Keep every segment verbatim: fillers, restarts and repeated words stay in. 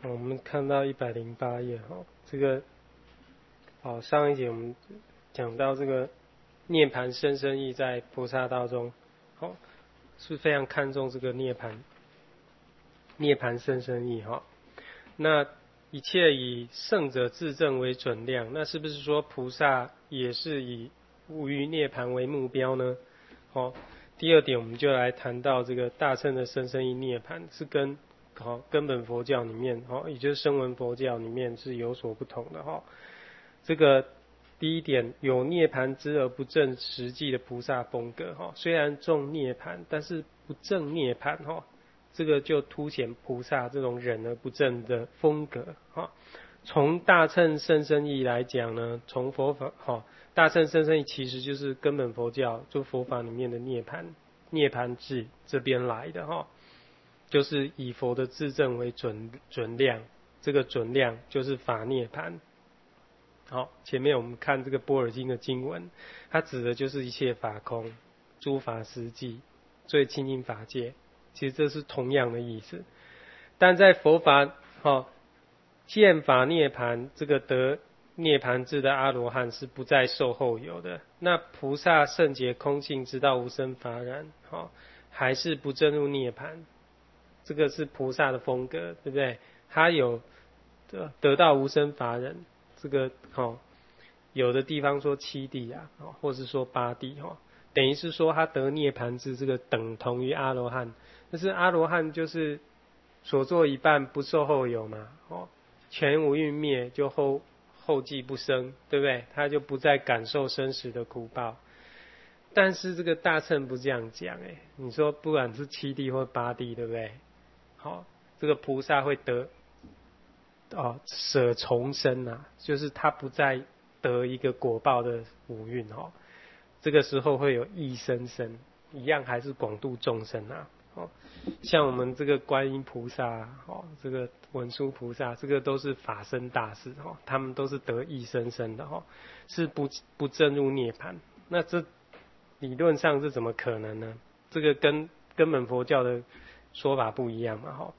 我们看到一百零八页哈，这个好，上一节我们讲到这个涅槃深深意在菩萨道中，好是非常看重这个涅槃涅槃深深意哈。那一切以圣者自证为准量，那是不是说菩萨也是以无余涅槃为目标呢？好，第二点我们就来谈到这个大乘的深深意涅槃是跟好根本佛教里面，好也就是声闻佛教里面是有所不同的哈。这个第一点，有涅槃知而不证实际的菩萨风格哈，虽然重涅槃，但是不证涅槃哈。这个就凸显菩萨这种忍而不正的风格哈。从大乘深深意来讲呢，从佛法哈，大乘深深意其实就是根本佛教就佛法里面的涅槃涅槃智这边来的哈，就是以佛的自证为准准量，这个准量就是法涅槃。好，前面我们看这个般若经的经文，它指的就是一切法空，诸法实际，最清净法界。其实这是同样的意思，但在佛法哦，见法涅槃这个得涅槃智的阿罗汉是不再受后有的。那菩萨圣洁空性知道无生法忍，哦，还是不证入涅槃，这个是菩萨的风格，对不对？他有得到无生法忍，这个哦，有的地方说七地啊，哦，或是说八地哦，等于是说他得涅槃智，这个等同于阿罗汉。但是阿罗汉就是所做一半不受后有嘛，哦，全无蕴灭就后后继不生，对不对？他就不再感受生死的苦报。但是这个大乘不这样讲哎，你说不管是七地或八地，对不对？好，哦，这个菩萨会得哦舍重生啊，就是他不再得一个果报的五蕴哦，这个时候会有异生生，一样还是广度众生啊。哦，像我们这个观音菩萨，哦，这个文殊菩萨，这个都是法身大士，哦，他们都是得异生生的，哦，是不不证入涅槃。那这理论上是怎么可能呢？这个跟根本佛教的说法不一样嘛，哈。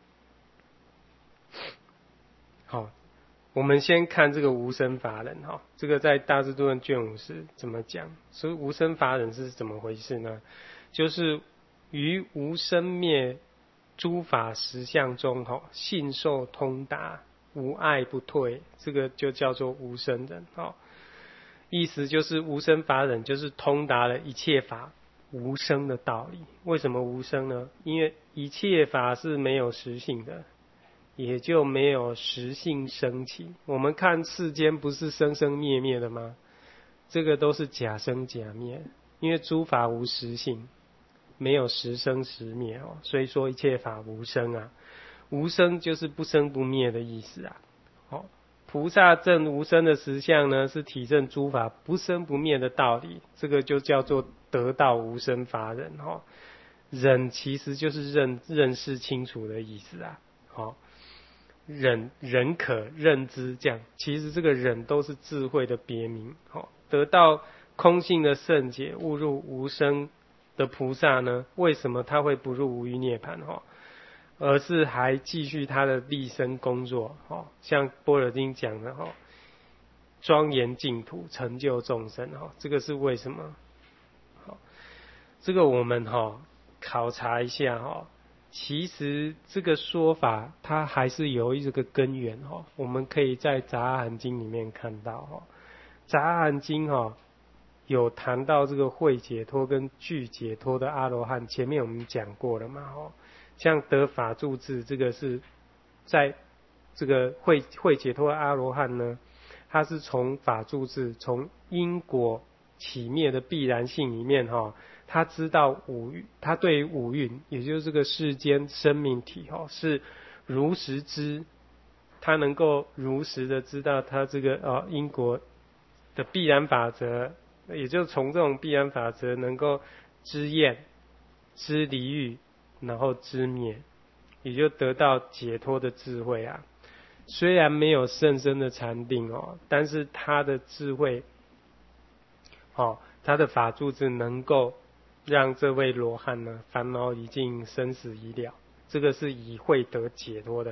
好，我们先看这个无生法忍，哈，这个在大智度论卷五是怎么讲？所以无生法忍是怎么回事呢？就是于无生灭诸法实相中，哈，信受通达，无爱不退，这个就叫做无生忍，哈。意思就是无生法忍就是通达了一切法无生的道理。为什么无生呢？因为一切法是没有实性的，也就没有实性生起。我们看世间不是生生灭灭的吗？这个都是假生假灭，因为诸法无实性，没有实生实灭哦，所以说一切法无生啊。无生就是不生不灭的意思啊。哦，菩萨证无生的实相呢，是体证诸法不生不灭的道理，这个就叫做得到无生法忍哦。忍其实就是认认识清楚的意思啊。好，忍忍可认知，这样其实这个忍都是智慧的别名。好，得到空性的圣解，悟入无生的菩萨呢，为什么他会不入无余涅槃？哈，而是还继续他的立身工作。哈，像般若经讲的哈，庄严净土，成就众生。哈，这个是为什么？好，这个我们哈考察一下哈。其实这个说法它还是有一个根源哈，我们可以在杂阿含经里面看到哈。杂阿含经哈有谈到这个会解脱跟具解脱的阿罗汉，前面我们讲过了嘛哈。像得法住智，这个是在这个会会解脱的阿罗汉呢，他是从法住智，从因果起灭的必然性里面哈。他知道五蕴，他对于五蕴，也就是这个世间生命体哈，是如实知，他能够如实的知道他这个呃因果的必然法则，也就从这种必然法则能够知厌、知离欲，然后知灭，也就得到解脱的智慧啊。虽然没有甚深的禅定哦，但是他的智慧，哦，他的法住智能够让这位罗汉呢，烦恼已尽，生死已了，这个是以慧得解脱的。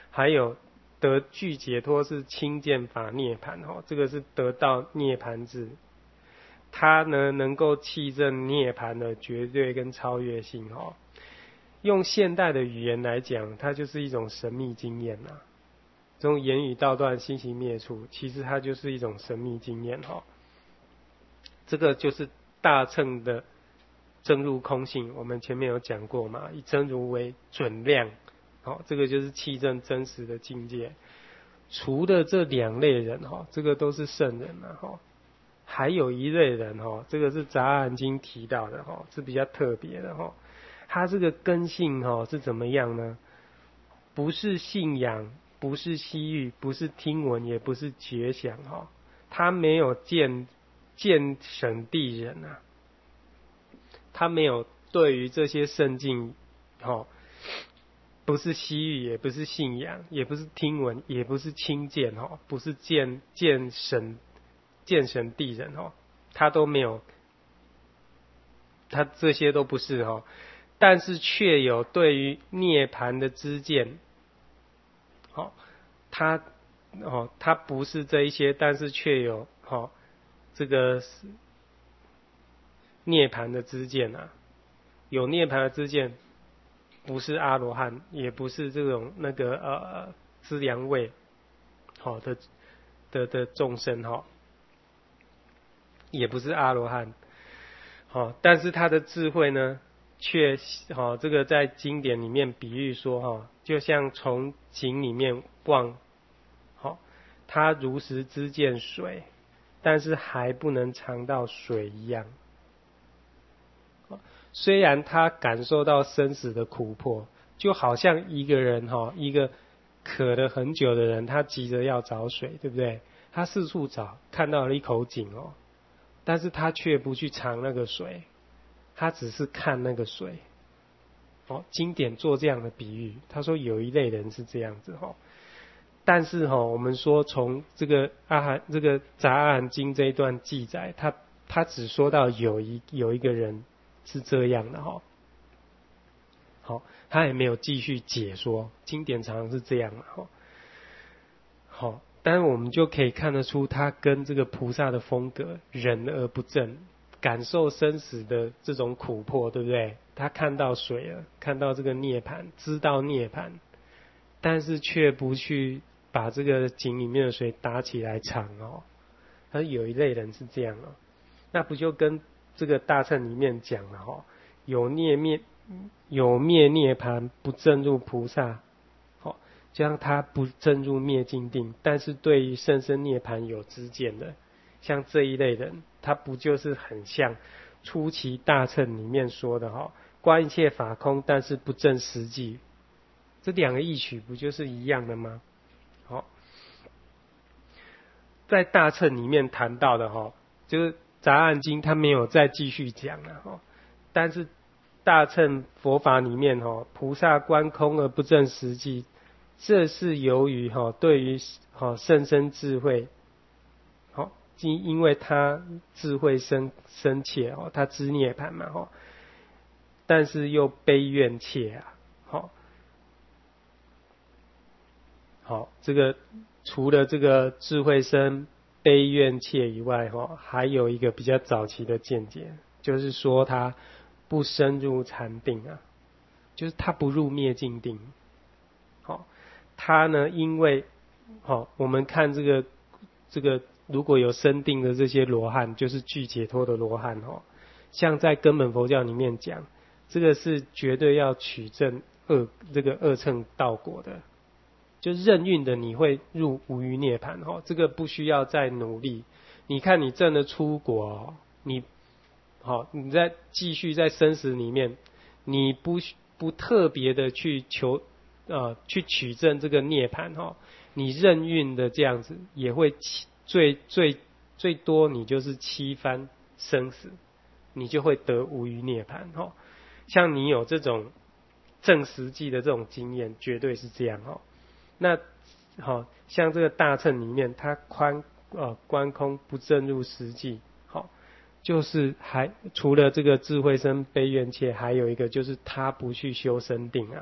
还有得具解脱是清见法涅盘哈，这个是得到涅盘智，它呢能够契证涅盘的绝对跟超越性哈。用现代的语言来讲，它就是一种神秘经验呐。从言语道断，心行灭处，其实它就是一种神秘经验哈。这个就是大乘的真如空性，我们前面有讲过嘛，以真如为准量，好，这个就是契证真实的境界。除了这两类人哈，这个都是圣人嘛哈，还有一类人哈，这个是杂阿经提到的哈，是比较特别的哈。他这个根性哈是怎么样呢？不是信仰，不是西域，不是听闻，也不是觉想哈，他没有见见审地人啊，他没有对于这些圣境哈，不是西域，也不是信仰，也不是听闻，也不是亲见哈，不是见见审见审地人哈，他都没有，他这些都不是哈，但是却有对于涅槃的知见。好，他哦，他不是这一些，但是却有哦，这个涅槃的知见啊，有涅槃的知见，不是阿罗汉，也不是这种那个呃资粮位好的的的众生哈，也不是阿罗汉，好，但是他的智慧呢？却好，这个在经典里面比喻说哈，就像从井里面望，好，他如实知见水，但是还不能尝到水一样。虽然他感受到生死的苦迫，就好像一个人哈，一个渴了很久的人，他急着要找水，对不对？他四处找，看到了一口井哦，但是他却不去尝那个水。他只是看那个水，哦，经典做这样的比喻，他说有一类人是这样子哈，但是哈，我们说从这个阿含这个杂阿含经这一段记载，他他只说到有一有一个人是这样的哈，好，他也没有继续解说，经典常常是这样的哈，好，但是我们就可以看得出他跟这个菩萨的风格，忍而不正。感受生死的这种苦迫，对不对？他看到水了，看到这个涅槃，知道涅槃，但是却不去把这个井里面的水打起来尝哦。他有一类人是这样哦，那不就跟这个大乘里面讲了哈、哦，有灭灭有灭涅槃，不证入菩萨，好、哦，就像他不证入灭尽定，但是对于甚深涅槃有知见的。像这一类人，他不就是很像初期大乘里面说的哈，观一切法空，但是不证实际，这两个义曲不就是一样的吗？好，在大乘里面谈到的哈，就是杂阿经他没有再继续讲了哈，但是大乘佛法里面哈，菩萨观空而不证实际，这是由于哈对于哈甚深智慧。因为他智慧深深切哦，他知涅槃嘛哈，但是又悲怨切啊，好，好，这个除了这个智慧深悲怨切以外哈，还有一个比较早期的见解，就是说他不深入禅定啊，就是他不入灭尽定，好，他呢因为好，我们看这个这个。如果有深定的这些罗汉，就是具解脱的罗汉哦。像在根本佛教里面讲，这个是绝对要取证二这个二乘道果的，就任运的你会入无余涅槃哦。这个不需要再努力。你看你证的出国哦，你好、哦，你在继续在生死里面，你不不特别的去求呃去取证这个涅槃哦，你任运的这样子也会起。最最最多你就是七番生死，你就会得无余涅槃哈。像你有这种正实际的这种经验，绝对是这样哈。那好像这个大乘里面，它宽呃观空不证入实际，好，就是还除了这个智慧生悲怨切，还有一个就是他不去修生定啊。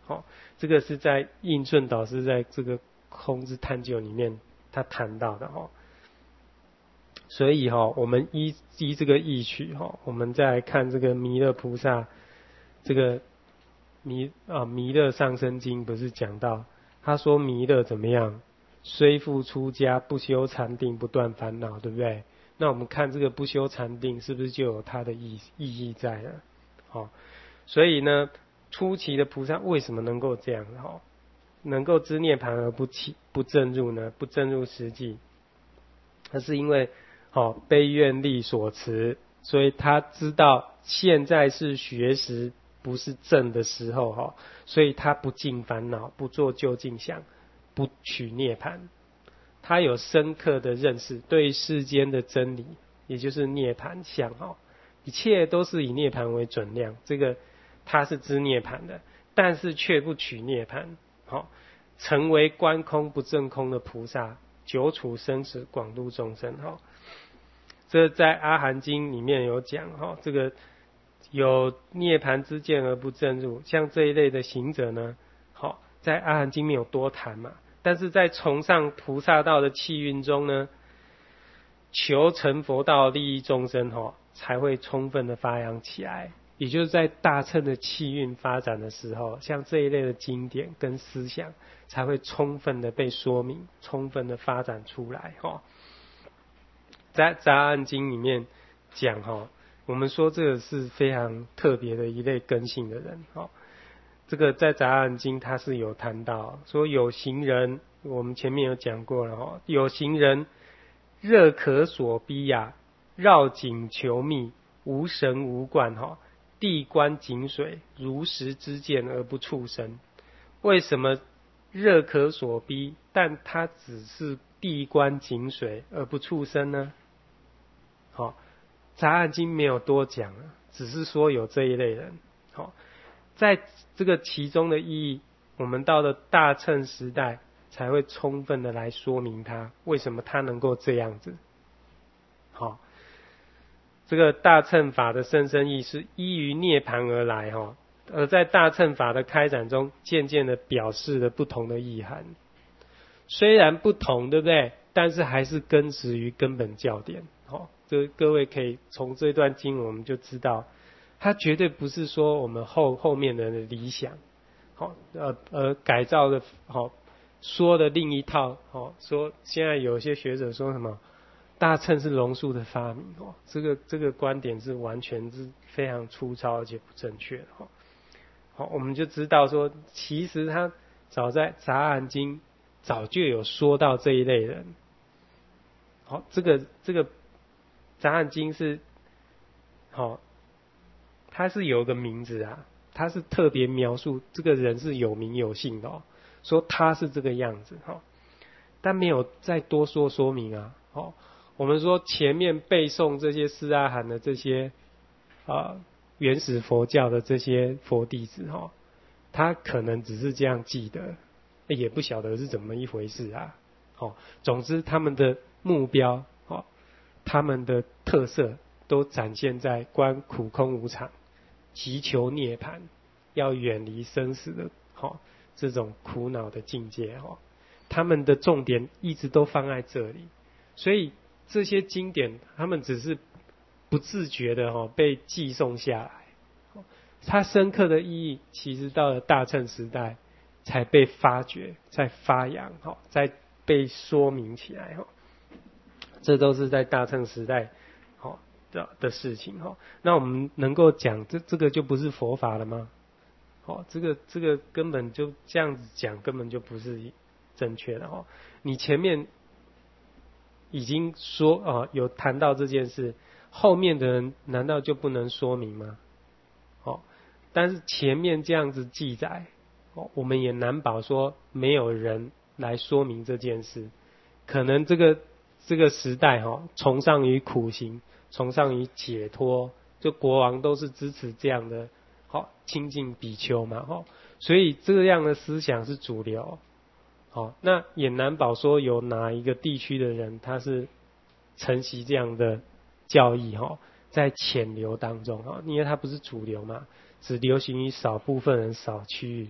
好、哦，这个是在应顺导师在这个空之探究里面他谈到的哈、哦。所以哈、哦，我们依依这个义曲哈、哦，我们再来看这个弥勒菩萨这个弥啊弥勒上生经不是讲到，他说弥勒怎么样？虽复出家，不修禅定，不断烦恼，对不对？那我们看这个不修禅定，是不是就有它的意意义在了？好、哦，所以呢，初期的菩萨为什么能够这样？哈、哦，能够知涅盘而不起不正入呢？不正入实际，那是因为哦悲愿力所持，所以他知道现在是学识不是正的时候哈、哦，所以他不尽烦恼，不做究竟想，不取涅盘。他有深刻的认识对世间的真理，也就是涅盘相哈，一切都是以涅盘为准量，这个他是知涅盘的，但是却不取涅盘，好，成为观空不证空的菩萨，久处生死，广度众生哈。这在阿含经里面有讲哈，这个有涅盘之见而不证入，像这一类的行者呢，好，在阿含经没有多谈嘛。但是在崇尚菩萨道的气运中呢，求成佛道利益众生哈，才会充分的发扬起来。也就是在大乘的气运发展的时候，像这一类的经典跟思想才会充分的被说明，充分的发展出来哈。在杂案经里面讲哈，我们说这个是非常特别的一类根性的人哈。这个在杂案经他是有谈到，说有行人，我们前面有讲过了哈，有行人热可所逼呀，绕颈求觅，无神无观哈，地观井水，如实知见而不触身。为什么热可所逼，但他只是地观井水而不触身呢？好，杂案经没有多讲，只是说有这一类人。好，在这个其中的意义，我们到了大乘时代才会充分的来说明它为什么它能够这样子。好，这个大乘法的甚深义是依于涅盘而来哈，而在大乘法的开展中，渐渐的表示了不同的意涵。虽然不同，对不对？但是还是根植于根本教典。好，这各位可以从这段经文我们就知道。它绝对不是说我们后后面的理想，好，呃呃改造的，好说的另一套，好说现在有些学者说什么大乘是龙树的发明，哦，这个这个观点是完全是非常粗糙而且不正确的，哈，好，我们就知道说，其实他早在杂案经早就有说到这一类人，好，这个这个杂案经是好。他是有个名字啊，他是特别描述这个人是有名有姓的哦，说他是这个样子哈，但没有再多说说明啊。哦，我们说前面背诵这些释阿含的这些啊原始佛教的这些佛弟子哈，他可能只是这样记得，也不晓得是怎么一回事啊。哦，总之他们的目标哦，他们的特色都展现在观苦空无常。祈求涅槃，要远离生死的，哦，这种苦恼的境界，哦，他们的重点一直都放在这里，所以这些经典，他们只是不自觉的哦被寄送下来，它深刻的意义，其实到了大乘时代才被发掘、才发扬，哦，才被说明起来，哦，这都是在大乘时代，哦。的, 的事情哈，那我们能够讲这这个就不是佛法了吗？哦，这个这个根本就这样子讲，根本就不是正确的哈。你前面已经说啊，哦，有谈到这件事，后面的人难道就不能说明吗？哦，但是前面这样子记载，哦，我们也难保说没有人来说明这件事，可能这个这个时代哈，哦，崇尚于苦行。崇尚于解脱，就国王都是支持这样的，好亲近比丘嘛，哈，所以这样的思想是主流，好，那也难保说有哪一个地区的人他是承袭这样的教义，哈，在潜流当中，哈，因为它不是主流嘛，只流行于少部分人、少区域，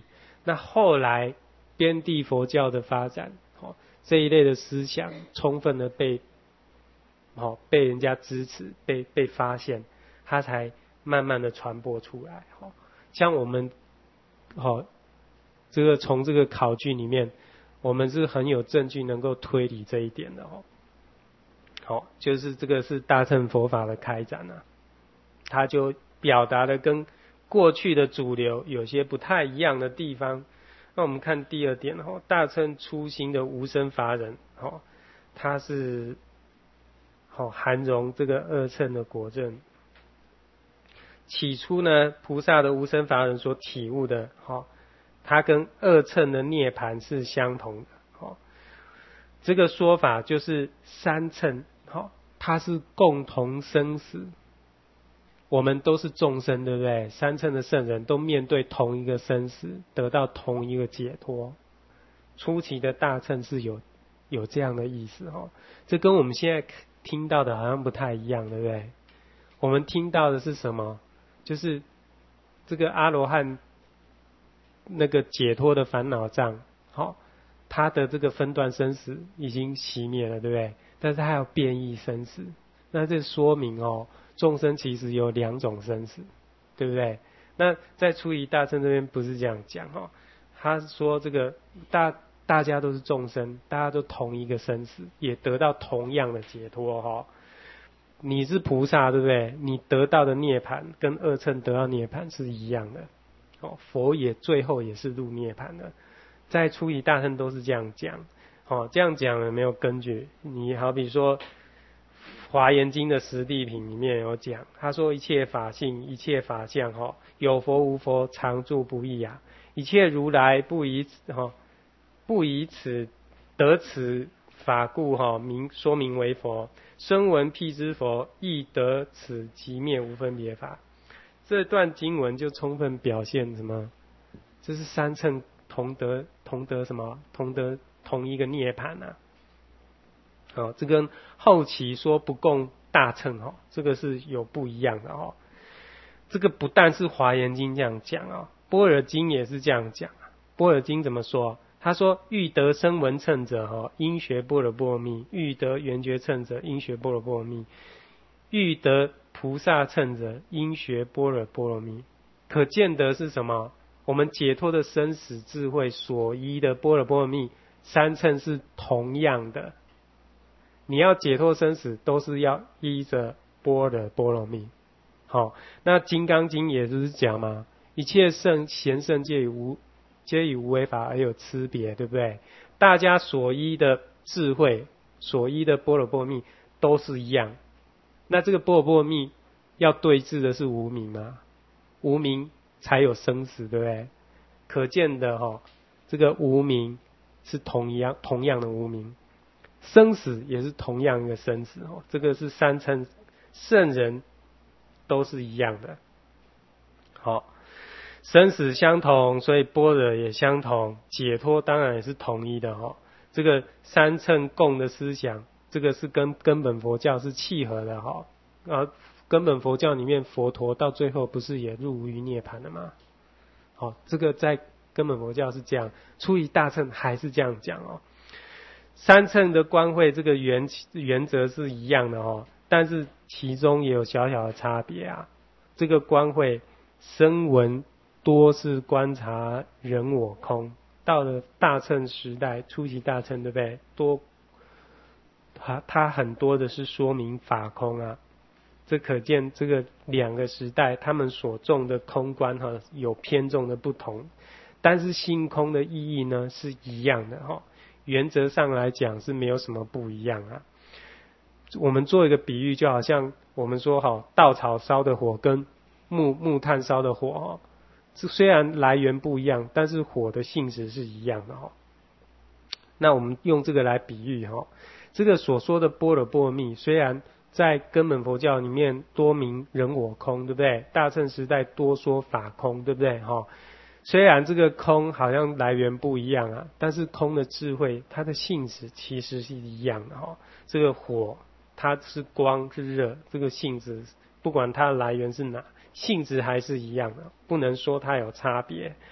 那后来边地佛教的发展，哦，这一类的思想充分的被，哦，被人家支持，被被发现，它才慢慢的传播出来。哦，像我们，哦，这个从这个考据里面，我们是很有证据能够推理这一点的。哦，好，就是这个是大乘佛法的开展啊，它就表达的跟过去的主流有些不太一样的地方。那我们看第二点，大乘初心的无生法忍，它是含容这个二乘的果证。起初呢，菩萨的无生法忍所体悟的，它跟二乘的涅槃是相同的。这个说法就是三乘，它是共同生死。我们都是众生，对不对？三乘的圣人都面对同一个生死，得到同一个解脱。初期的大乘是有有这样的意思哦，这跟我们现在听到的好像不太一样，对不对？我们听到的是什么？就是这个阿罗汉那个解脱的烦恼障，好，他的这个分段生死已经熄灭了，对不对？但是他还有变异生死，那这说明哦，众生其实有两种生死，对不对？那在初一大乘这边不是这样讲哦，他说这个大大家都是众生，大家都同一个生死，也得到同样的解脱哈、哦。你是菩萨，对不对？你得到的涅槃跟二乘得到涅槃是一样的哦，佛也最后也是入涅槃的，在初一大乘都是这样讲哦，这样讲有没有根据？你好比说华严经的十地品里面有讲，他说一切法性一切法相哈，有佛无佛常住不异啊，一切如来不以哈不以此得此法故哈明说明为佛，声闻辟支佛亦得此即灭无分别法。这段经文就充分表现什么？这是三乘同得同得什么？同得同一个涅槃啊！哦，这跟后期说不共大乘哦，这个是有不一样的哦。这个不但是华严经这样讲啊，般若经也是这样讲啊。般若经怎么说？他说：欲得声闻乘者，哈，应学般若波罗蜜；欲得缘觉乘者，应学般若波罗蜜；欲得菩萨乘者，应学般若波罗蜜。可见得是什么？我们解脱的生死智慧所依的般若波罗蜜，三乘是同样的。你要解脱生死，都是要依着般若波罗蜜。好，那金刚经也就是讲嘛，一切圣贤圣皆以无皆以无为法而有差别，对不对？大家所依的智慧，所依的般若波罗蜜都是一样。那这个般若波罗蜜要对治的是无明嘛？无明才有生死，对不对？可见的哈、哦，这个无明是同一样同样的无明，生死也是同样一个生死哦。这个是三乘圣人都是一样的。好。生死相同，所以般若也相同，解脱当然也是统一的哦。这个三乘共的思想，这个是跟根本佛教是契合的哈、哦。啊，根本佛教里面佛陀到最后不是也入于涅槃了吗？好、哦，这个在根本佛教是这样，初一大乘还是这样讲哦。三乘的观会这个原原则是一样的哦，但是其中也有小小的差别啊。这个观会声闻多是观察人我空，到了大乘时代，初期大乘对不对？多，它它很多的是说明法空啊，这可见这个两个时代他们所重的空观哈有偏重的不同，但是性空的意义呢是一样的哈，原则上来讲是没有什么不一样啊。我们做一个比喻，就好像我们说哈，稻草烧的火跟木木炭烧的火哈。虽然来源不一样，但是火的性质是一样的哈。那我们用这个来比喻哈，这个所说的般若波罗蜜，虽然在根本佛教里面多名人我空，对不对？大乘时代多说法空，对不对哈？虽然这个空好像来源不一样啊，但是空的智慧，它的性质其实是一样的哈。这个火它是光是热，这个性质不管它的来源是哪，性质还是一样的，不能说它有差别。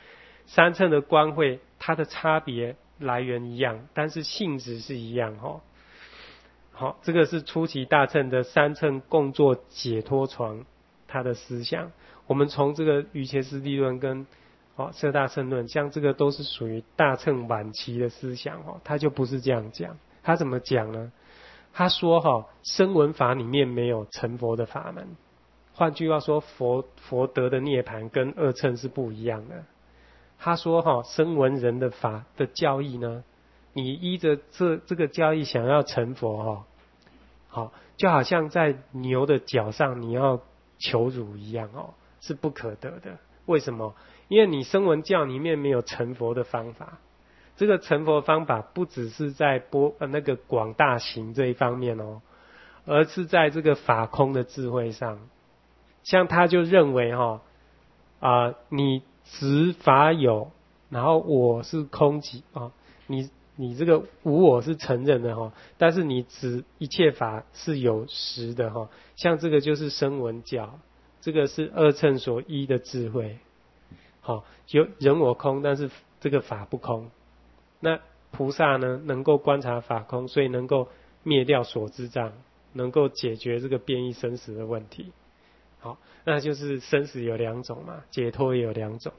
三乘的观慧，它的差别来源一样，但是性质是一样哈。好，这个是初期大乘的三乘共作解脱床它的思想。我们从这个瑜伽师地论跟哦摄大乘论，像这个都是属于大乘晚期的思想哦，他就不是这样讲。他怎么讲呢？他说哈，声闻法里面没有成佛的法门。换句话说，佛佛得的涅槃跟二乘是不一样的。他说哈，声闻人的法的教义呢，你依着这这个教义想要成佛哈，好，就好像在牛的脚上你要求乳一样哦，是不可得的。为什么？因为你声闻教里面没有成佛的方法。这个成佛方法不只是在波呃那个广大行这一方面哦，而是在这个法空的智慧上。像他就认为哈啊、呃，你执法有，然后我是空寂啊，你你这个无我是承认的哈，但是你执一切法是有实的哈，像这个就是声闻教，这个是二乘所依的智慧。好，有人我空，但是这个法不空。那菩萨呢，能够观察法空，所以能够灭掉所知障，能够解决这个变异生死的问题。好，那就是生死有两种嘛，解脱也有两种。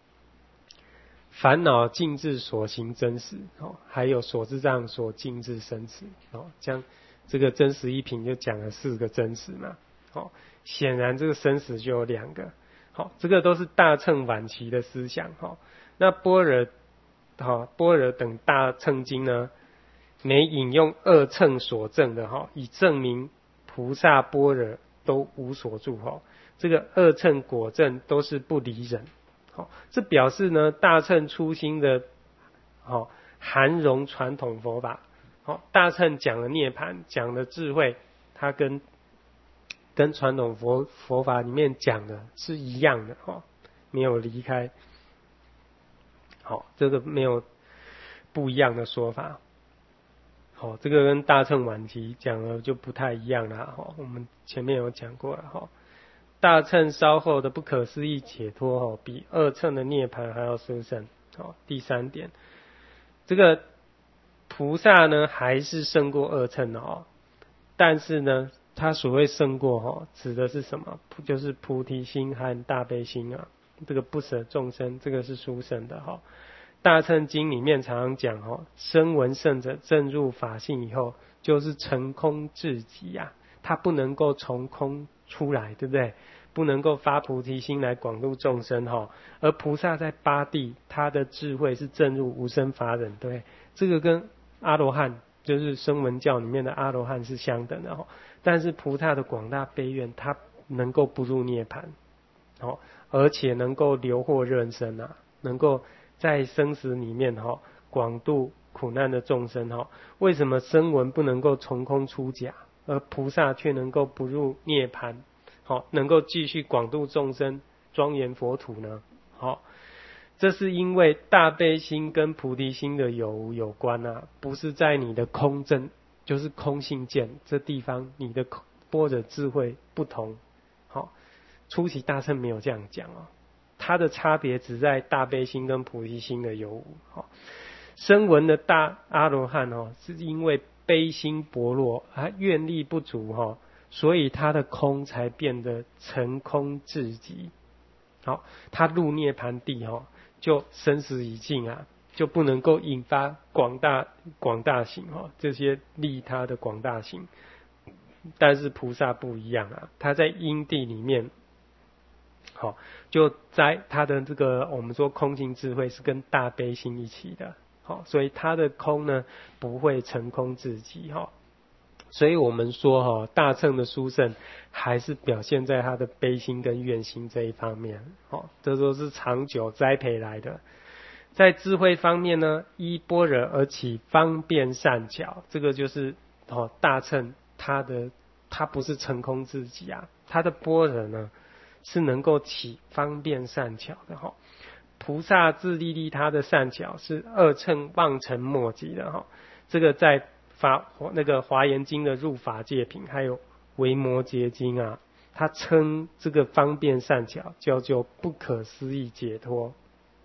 烦恼尽至所行真实，哦，还有所知障所尽至生死，哦，像这个真实一品就讲了四个真实嘛，哦，显然这个生死就有两个，好，这个都是大乘晚期的思想，哈，那般若，哈，般若等大乘经呢，每引用二乘所证的，哈，以证明菩萨般若都无所住，哈，这个二乘果证都是不离人。这表示呢，大乘初心的哦含容传统佛法。好，大乘讲的涅槃，讲的智慧，它跟跟传统佛佛法里面讲的是一样的哈，没有离开。好，这个没有不一样的说法。好，这个跟大乘晚期讲的就不太一样了哈。我们前面有讲过了哈。大乘稍后的不可思议解脱哦，比二乘的涅槃还要殊胜。哦，第三点，这个菩萨呢还是胜过二乘的哦，但是呢，他所谓胜过哦，指的是什么？就是菩提心和大悲心啊，这个不舍众生，这个是殊胜的哈、哦。大乘经里面常常讲哦，声闻圣者证入法性以后，就是成空至极啊，他不能够从空出来，对不对？不能够发菩提心来广度众生哈，而菩萨在八地，他的智慧是证入无生法忍，对，这个跟阿罗汉就是声闻教里面的阿罗汉是相等的哈。但是菩萨的广大悲愿，他能够不入涅槃，好，而且能够留获润生啊，能够在生死里面哈广度苦难的众生哈。为什么声闻不能够从空出假？而菩萨却能够不入涅槃，好，能够继续广度众生，庄严佛土呢？好，这是因为大悲心跟菩提心的有无有关啊，不是在你的空正，就是空性见这地方，你的般若智慧不同。好，初期大乘没有这样讲哦，它的差别只在大悲心跟菩提心的有无。好，声闻的大阿罗汉哦，是因为悲心薄弱，他愿力不足哈，所以他的空才变得成空至极。好，他入涅槃地哈，就生死已尽啊，就不能够引发广大广大行哈，这些利他的广大行。但是菩萨不一样啊，他在因地里面，好，就在他的这个我们说空性智慧是跟大悲心一起的。好，所以他的空呢不会成空至极哈，所以我们说哈，大乘的殊胜还是表现在他的悲心跟愿心这一方面，好，这都是长久栽培来的。在智慧方面呢，依般若而起方便善巧，这个就是哦大乘它的它不是成空至极啊，它的般若呢是能够起方便善巧的哈。菩萨自利利他的善巧是二乘望尘莫及的哈，这个在法那个华严经的入法界品，还有维摩诘经啊，他称这个方便善巧叫做不可思议解脱。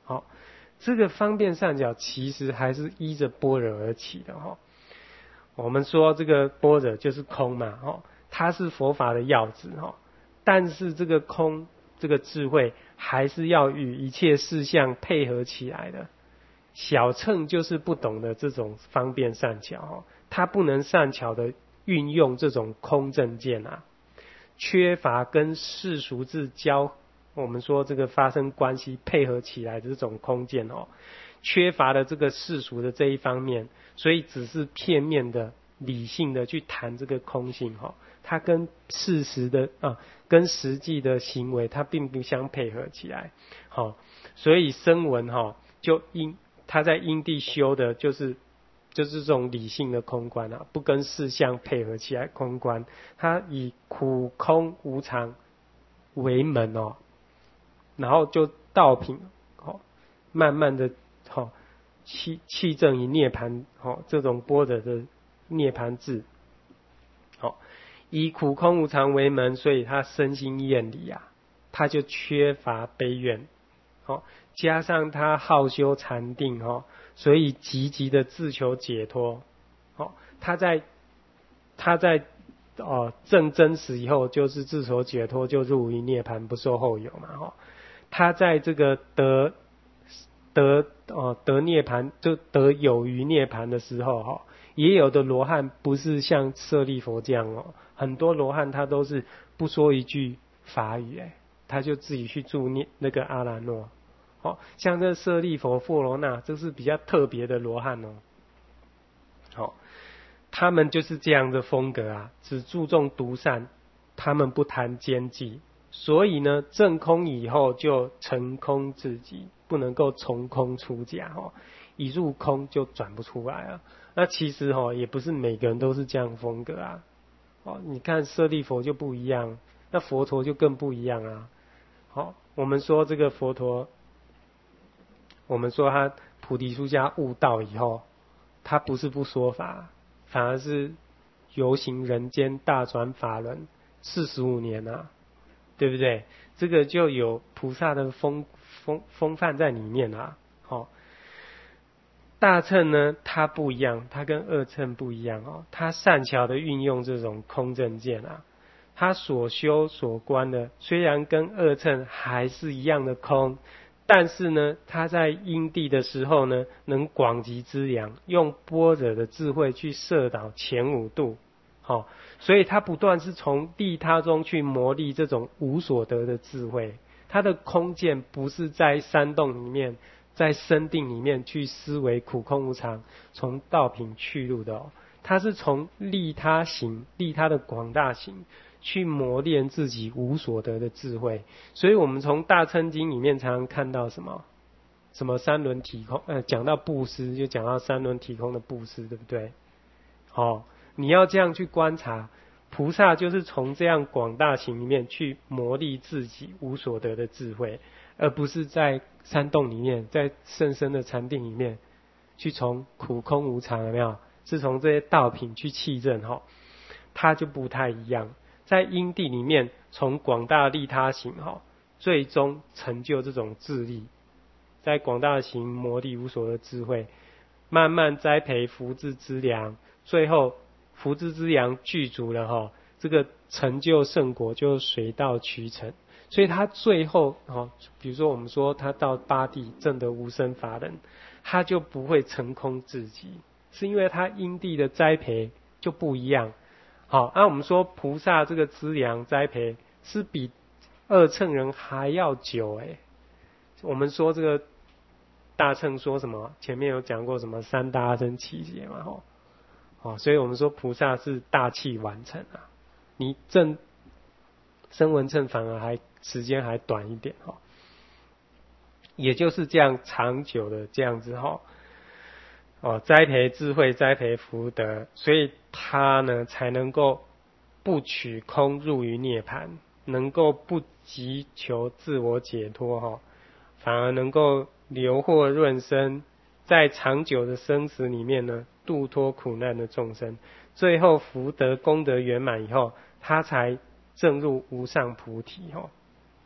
好，这个方便善巧其实还是依着般若而起的哈。我们说这个般若就是空嘛，哈，它是佛法的要旨哈。但是这个空，这个智慧还是要与一切事项配合起来的。小乘就是不懂得这种方便善巧哈，它不能善巧的运用这种空正见啊，缺乏跟世俗智交，我们说这个发生关系配合起来的这种空见哦，缺乏了这个世俗的这一方面，所以只是片面的理性的去谈这个空性哈，它跟事实的啊，跟实际的行为它并不相配合起来，好，所以声闻哈就因他在因地修的就是就是这种理性的空观啊，不跟事相配合起来空观，他以苦空无常为门哦，然后就道品哦，慢慢的哦气气正以涅盘哦这种般若的涅盘智，哦以苦空无常为门，所以他身心厌离啊，他就缺乏悲怨，哦加上他好修禅定哦，所以积极的自求解脱，哦他在他在哦证真实以后，就是自求解脱，就入于涅盘，不受后有嘛，哦他在这个得得哦得涅盘，就得有余涅盘的时候哈，也有的罗汉不是像舍利佛这样哦，很多罗汉他都是不说一句法语哎，他就自己去住念那个阿兰若，哦，像这舍利佛、富罗那，这是比较特别的罗汉哦，好、哦，他们就是这样的风格啊，只注重独善，他们不谈兼济。所以呢，证空以后就成空自己，不能够从空出家哦，一入空就转不出来啊。那其实哦，也不是每个人都是这样风格啊。哦，你看舍利佛就不一样，那佛陀就更不一样啊。好，我们说这个佛陀，我们说他菩提树下悟道以后，他不是不说法，反而是游行人间大转法轮四十五年啊。对不对？这个就有菩萨的风风风范在里面啊。好、哦，大乘呢，它不一样，它跟二乘不一样哦。它善巧的运用这种空正见啊，它所修所观的虽然跟二乘还是一样的空，但是呢，它在因地的时候呢，能广集资粮，用般若的智慧去摄导前五度。好、哦，所以他不断是从利他中去磨砺这种无所得的智慧。他的空见不是在山洞里面，在深定里面去思维苦空无常，从道品去入的哦。他是从利他行，利他的广大行，去磨练自己无所得的智慧。所以我们从大乘经里面常常看到什么，什么三轮体空，呃，讲到布施就讲到三轮体空的布施，对不对？好、哦。你要这样去观察，菩萨就是从这样广大行里面去磨砺自己无所得的智慧，而不是在山洞里面，在甚深的禅定里面去从苦空无常，有没有？是从这些道品去契证哈，它就不太一样。在因地里面，从广大利他行哈，最终成就这种智力，在广大行磨砺无所得智慧，慢慢栽培福智资粮，最后。福智之粮具足了哈，这个成就圣果就水到渠成，所以他最后哈，比如说我们说他到八地证得无生法忍，他就不会成空自己，是因为他因地的栽培就不一样。好，那、啊、我们说菩萨这个资粮栽培是比二乘人还要久哎。我们说这个大乘说什么？前面有讲过什么三大阿僧祇劫嘛哈。哦，所以我们说菩萨是大器晚成啊，你正声闻乘反而还时间还短一点哈，也就是这样长久的这样子哈，哦，栽培智慧，栽培福德，所以他呢才能够不取空入于涅盘，能够不急求自我解脱哈，反而能够留获润生，在长久的生死里面呢。度脱苦难的众生，最后福德功德圆满以后，他才证入无上菩提哦。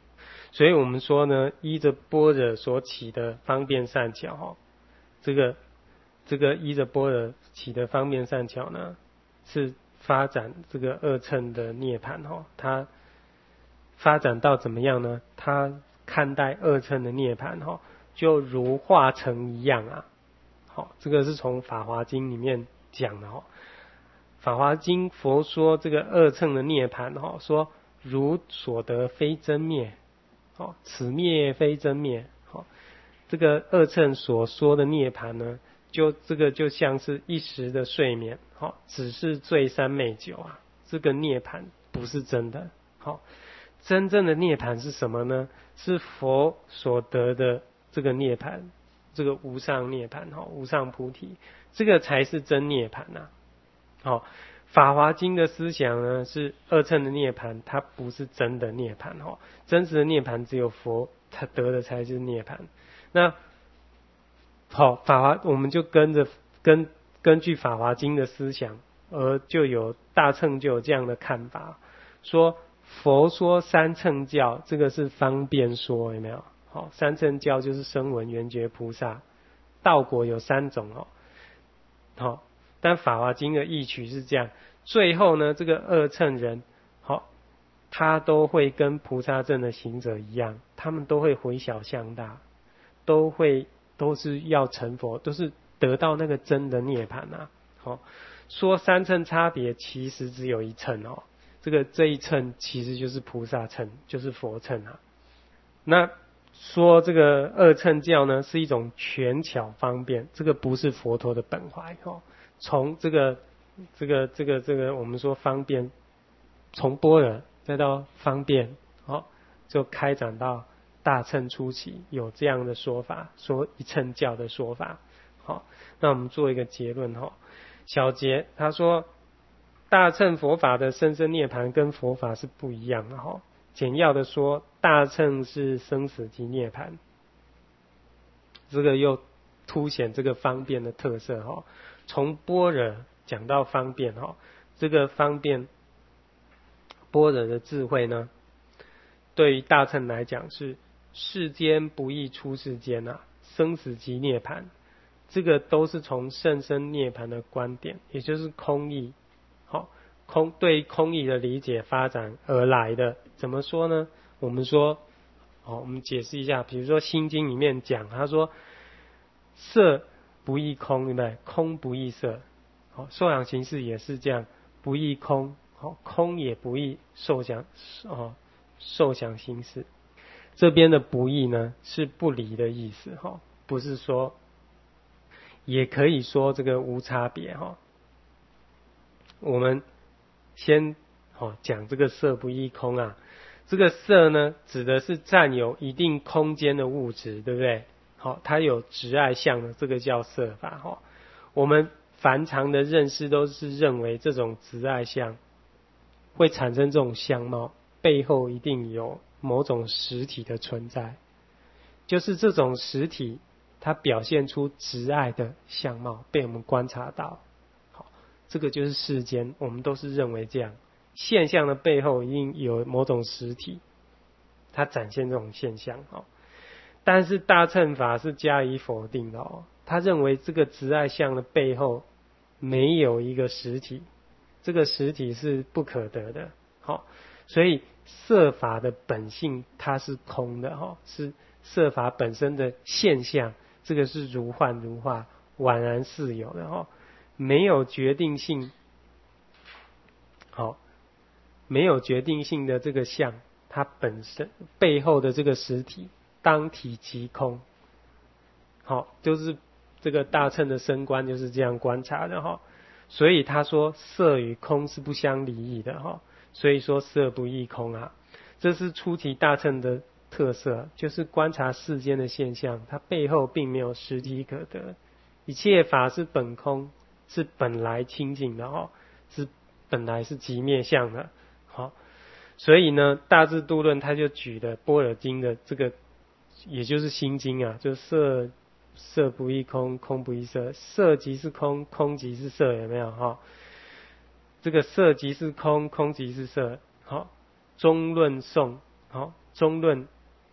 所以我们说呢，依着般若所起的方便善巧哈，这个这个依着般若起的方便善巧呢，是发展这个二乘的涅槃哈，它发展到怎么样呢？它看待二乘的涅槃哈，就如化成一样啊。好，这个是从《法华经》里面讲的哈。《法华经》佛说这个二乘的涅槃哈，说如所得非真灭，好，此灭非真灭。好，这个二乘所说的涅槃呢，就这个就像是一时的睡眠，好，只是醉三昧酒啊。这个涅槃不是真的，好，真正的涅槃是什么呢？是佛所得的这个涅槃，这个无上涅槃，哈，无上菩提，这个才是真涅槃呐。好，法华经的思想呢是二乘的涅槃，它不是真的涅槃哈，真实的涅槃只有佛他得的才是涅槃。那好，法华我们就跟着根根据法华经的思想，而就有大乘就有这样的看法，说佛说三乘教，这个是方便说，有没有？好，三乘教就是声闻缘觉菩萨，道果有三种哦。好，但法华经的义曲是这样，最后呢，这个二乘人，好，他都会跟菩萨证的行者一样，他们都会回小向大，都会都是要成佛，都是得到那个真的涅槃啊。好，说三乘差别，其实只有一乘哦。这个这一乘其实就是菩萨乘，就是佛乘啊。那说这个二乘教呢，是一种权巧方便，这个不是佛陀的本怀哦。从这个这个这个这个我们说方便，从般若再到方便，哦，就开展到大乘初期有这样的说法，说一乘教的说法。好，那我们做一个结论哈。小结他说，大乘佛法的生生涅槃跟佛法是不一样的哈。简要的说，大乘是生死即涅槃，这个又凸显这个方便的特色哈。从般若讲到方便哈，这个方便般若的智慧呢，对于大乘来讲是世间不易出世间啊，生死即涅槃，这个都是从甚深涅槃的观点，也就是空义，好，空对空义的理解发展而来的。怎么说呢？我们说，好，我们解释一下，比如说《心经》里面讲，他说色不异空，对不对？空不异色，好，受想行识也是这样，不异空，好，空也不异受想，哦，受想行识。这边的不异呢，是不离的意思，哈，不是说，也可以说这个无差别，哈。我们先好讲这个色不异空啊，这个色呢，指的是占有一定空间的物质，对不对？好，它有执爱相的，这个叫色法哈。我们凡常的认识都是认为这种执爱相会产生这种相貌，背后一定有某种实体的存在，就是这种实体它表现出执爱的相貌被我们观察到。好，这个就是世间，我们都是认为这样，现象的背后一定有某种实体，它展现这种现象。好，但是大乘法是加以否定的哦，他认为这个执爱相的背后没有一个实体，这个实体是不可得的。好，所以色法的本性它是空的哈，是色法本身的现象，这个是如幻如化，宛然似有的哈，没有决定性。好，没有决定性的这个相，它本身背后的这个实体当体即空。好，就是这个大乘的升观就是这样观察的哈。所以他说色与空是不相离异的哈，所以说色不异空啊，这是初期大乘的特色，就是观察世间的现象，它背后并没有实体可得，一切法是本空，是本来清净的哈，是本来是即灭相的。好，所以呢，大智度论他就举的般若经的这个，也就是心经啊，就色色不异空，空不异色，色即是空，空即是色，有没有哈？这个色即是空，空即是色。好，中论颂，好，中论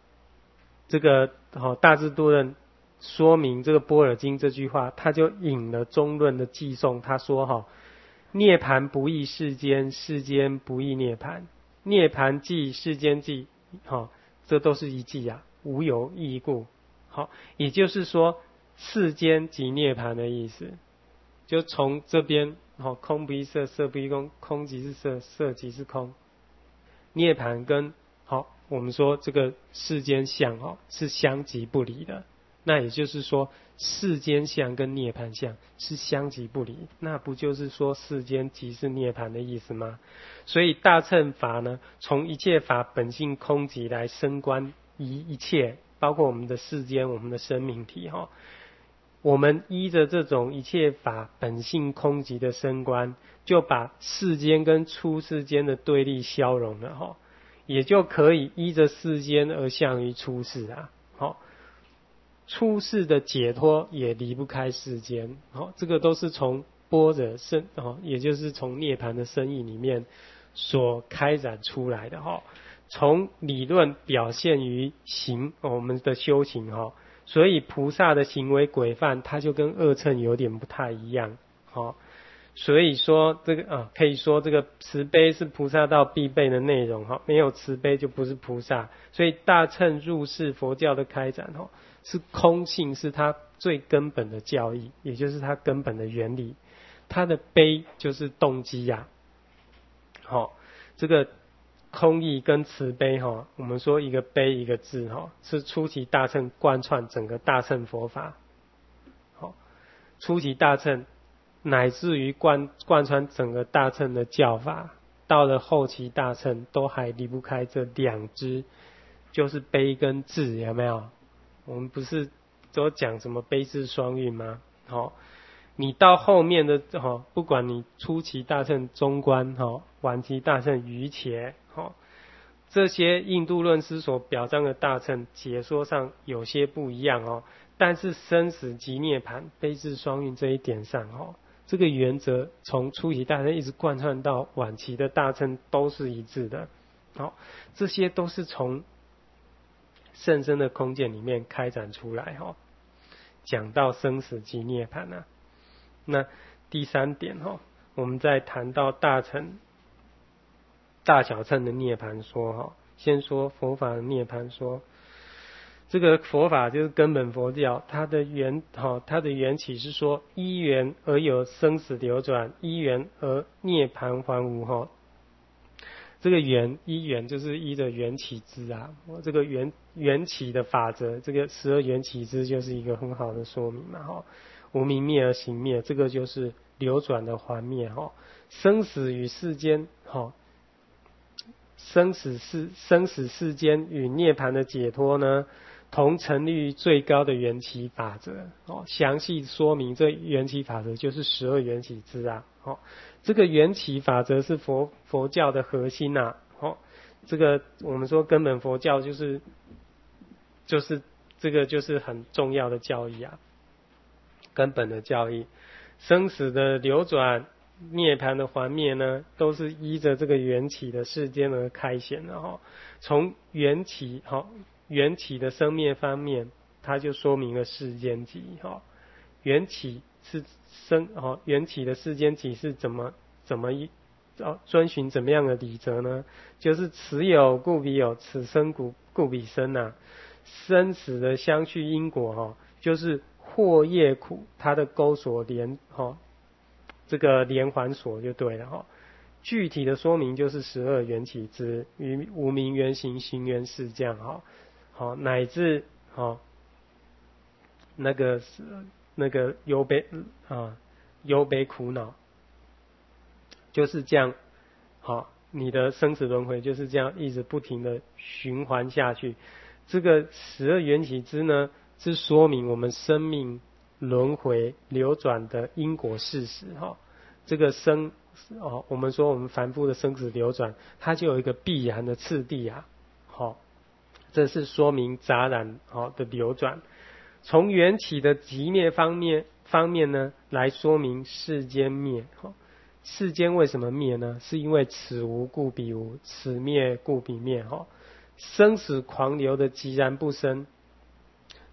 这个好、哦、大智度论说明这个般若经这句话，他就引了中论的偈颂，他说哈、哦，涅盘不异世间，世间不异涅盘，涅盘即世间即，好、哦，这都是一偈啊，无有异故。好，也就是说世间即涅盘的意思，就从这边好、哦，空不异色，色不异空，空即是色，色即是空。涅盘跟好、哦，我们说这个世间相哦是相即不离的，那也就是说世间相跟涅盘相是相即不离，那不就是说世间即是涅盘的意思吗？所以大乘法呢，从一切法本性空寂来升观一一切，包括我们的世间，我们的生命体哈、哦。我们依着这种一切法本性空寂的升观，就把世间跟出世间的对立消融了哈，也就可以依着世间而向于出世啊。好，出世的解脱也离不开世间，好，这个都是从般若生哦，也就是从涅槃的深意里面所开展出来的哈。从理论表现于行，我们的修行哈。所以菩萨的行为规范，它就跟二乘有点不太一样，好，所以说这个啊，可以说这个慈悲是菩萨道必备的内容哈，没有慈悲就不是菩萨。所以大乘入世佛教的开展哈，是空性，是它最根本的教义，也就是它根本的原理。它的悲就是动机呀、啊，好，这个。空义跟慈悲哈，我们说一个悲一个智哈，是初期大乘贯穿整个大乘佛法。好，初期大乘乃至于贯贯穿整个大乘的教法，到了后期大乘都还离不开这两支，就是悲跟智，有没有？我们不是都讲什么悲智双运吗？好，你到后面的哈，不管你初期大乘中观哈，晚期大乘余切。好，这些印度论师所表彰的大乘解说上有些不一样哦，但是生死即涅槃、悲智双运这一点上哦，这个原则从初期大乘一直贯穿到晚期的大乘都是一致的。好，这些都是从甚深的空间里面开展出来哈、哦，讲到生死即涅槃啊。那第三点哈、哦，我们再谈到大乘。大小乘的涅槃说哈，先说佛法的涅槃说，这个佛法就是根本佛教，它的缘哈，它的缘起是说依缘而有生死流转，依缘而涅槃还无哈。这个缘依缘就是依着缘起之啊，这个缘缘起的法则，这个十二缘起之就是一个很好的说明嘛哈。无明灭而行灭，这个就是流转的还灭哈。生死与世间哈。生死世生死世间与涅槃的解脱呢，同成立于最高的缘起法则。哦，详细说明这缘起法则就是十二缘起之啊。哦，这个缘起法则是佛佛教的核心呐。哦，这个我们说根本佛教就是就是这个就是很重要的教义啊，根本的教义，生死的流转。涅槃的还灭呢，都是依着这个缘起的世间而开显的哈。从缘起哈，缘起的生灭方面，它就说明了世间起哈。缘起是生哈，缘起的世间起是怎么怎么一哦遵循怎么样的理则呢？就是此有故彼有，此生故故彼生呐、啊。生死的相续因果哈，就是祸业苦它的钩索连哈。这个连环锁就对了哈，具体的说明就是十二缘起之与无明缘行行缘事这样哈，好乃至好那个那个忧悲啊忧悲苦恼，就是这样好，你的生死轮回就是这样一直不停的循环下去。这个十二缘起之呢，是说明我们生命轮回流转的因果事实哈，这个生哦，我们说我们凡夫的生死流转，它就有一个必然的次第啊，好，这是说明杂染好的流转。从缘起的极灭方面方面呢，来说明世间灭。世间为什么灭呢？是因为此无故彼无，此灭故彼灭哈。生死狂流的寂然不生，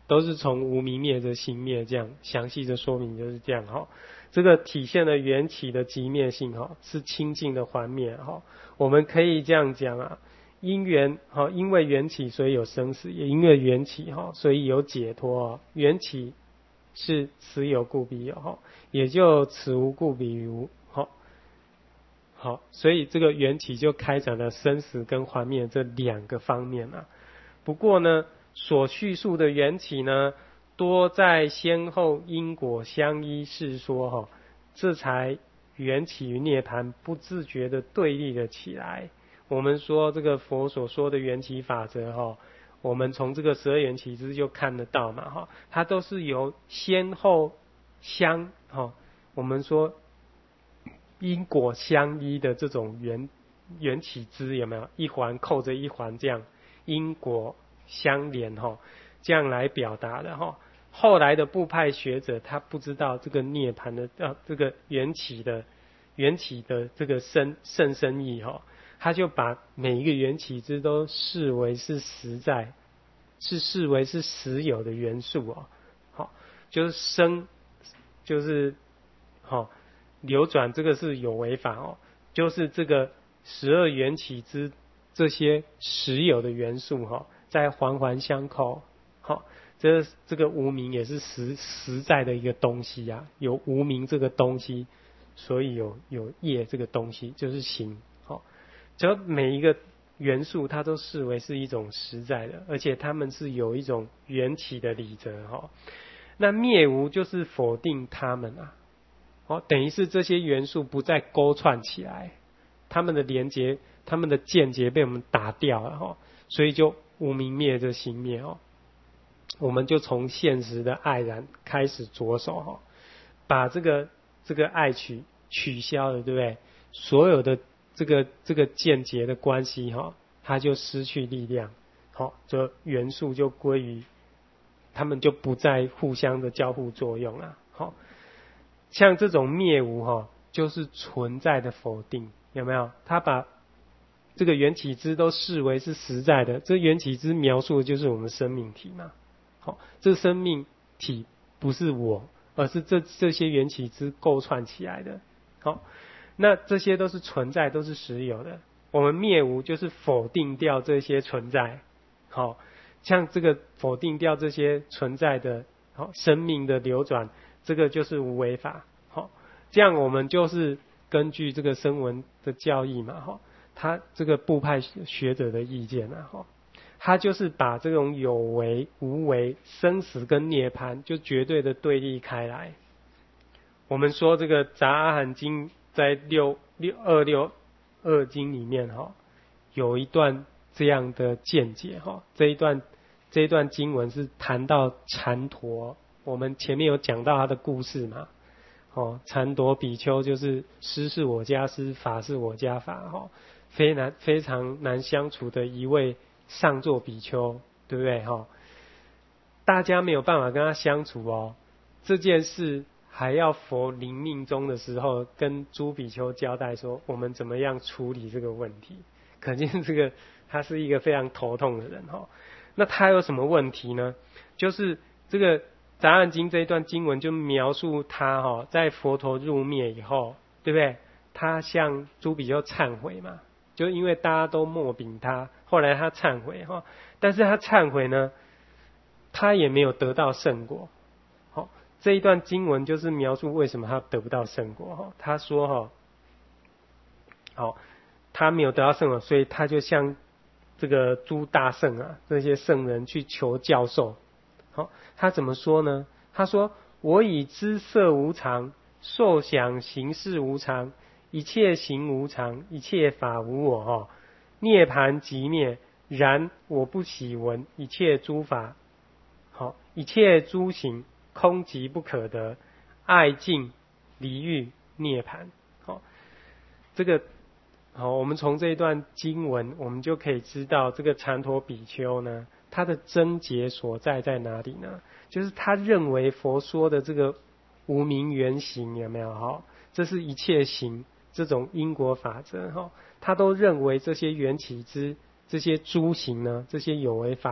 都是从无明灭着心灭，这样详细的说明就是这样哈。这个体现了缘起的寂灭性哈，是清净的还灭哈。我们可以这样讲啊，因缘哈，因为缘起所以有生死，也因为缘起哈，所以有解脱。缘起是此有故彼有哈，也就此无故彼无哈。好，所以这个缘起就开展了生死跟还灭这两个方面啊。不过呢，所叙述的缘起呢，多在先后因果相依是说哈，这才缘起与涅槃不自觉的对立了起来。我们说这个佛所说的缘起法则哈，我们从这个十二缘起支就看得到嘛哈，它都是由先后相哈，我们说因果相依的这种缘缘起支有没有？一环扣着一环这样因果相连哈，这样来表达的哈。后来的部派学者他不知道这个涅槃的啊这个缘起的缘起的这个深甚深意哈，他就把每一个缘起支都视为是实在，是视为是实有的元素哦。好，就是生就是好。流转这个是有为法哦，就是这个十二缘起之这些实有的元素哈、哦，在环环相扣。好、哦，这这个无明也是实实在的一个东西啊，有无明这个东西，所以有有业这个东西，就是行。好、哦，只要每一个元素它都视为是一种实在的，而且它们是有一种缘起的理则哈、哦。那灭无就是否定它们啊。哦，等于是这些元素不再勾串起来，它们的连结、它们的间接被我们打掉了哈、哦，所以就无明灭这行灭哦。我们就从现实的爱然开始着手哈、哦，把这个这个爱取取消了，对不对？所有的这个这个间接的关系哈、哦，它就失去力量，好、哦，这元素就归于，它们就不再互相的交互作用了，好、哦。像这种灭无哈，就是存在的否定，有没有？他把这个缘起支都视为是实在的，这缘起支描述的就是我们生命体嘛。好，这生命体不是我，而是这这些缘起支构串起来的。好，那这些都是存在，都是实有的。我们灭无就是否定掉这些存在。好，像这个否定掉这些存在的，好，生命的流转。这个就是无为法，好，这样我们就是根据这个声闻的教义嘛，哈，他这个部派学者的意见啊，哈，他就是把这种有为、无为、生死跟涅槃就绝对的对立开来。我们说这个《杂阿含经》在六六二六二经里面哈，有一段这样的见解哈，这一段这一段经文是谈到禅陀。我们前面有讲到他的故事嘛，哦，禅陀比丘就是师是我家师，法是我家法，哈、哦，非难非常难相处的一位上座比丘，对不对？哈、哦，大家没有办法跟他相处哦，这件事还要佛临命终的时候跟诸比丘交代说，我们怎么样处理这个问题？可见这个他是一个非常头痛的人哈、哦。那他有什么问题呢？就是这个。杂阿含经这一段经文就描述他哈，在佛陀入灭以后，对不对？他向诸比丘忏悔嘛，就因为大家都默禀他，后来他忏悔哈，但是他忏悔呢，他也没有得到圣果。好，这一段经文就是描述为什么他得不到圣果哈。他说哈，好，他没有得到圣果，所以他就向这个诸大圣啊这些圣人去求教授。好，他怎么说呢？他说：“我以知色无常，受想行识无常，一切行无常，一切法无我。哈，涅槃即灭，然我不喜闻一切诸法。好，一切诸行空即不可得，爱尽离欲涅槃。好，这个好，我们从这一段经文，我们就可以知道这个禅陀比丘呢。”他的症结所在在哪里呢？就是他认为佛说的这个无明缘行有没有哈？这是一切行这种因果法则哈，他都认为这些缘起之这些诸行呢，这些有为法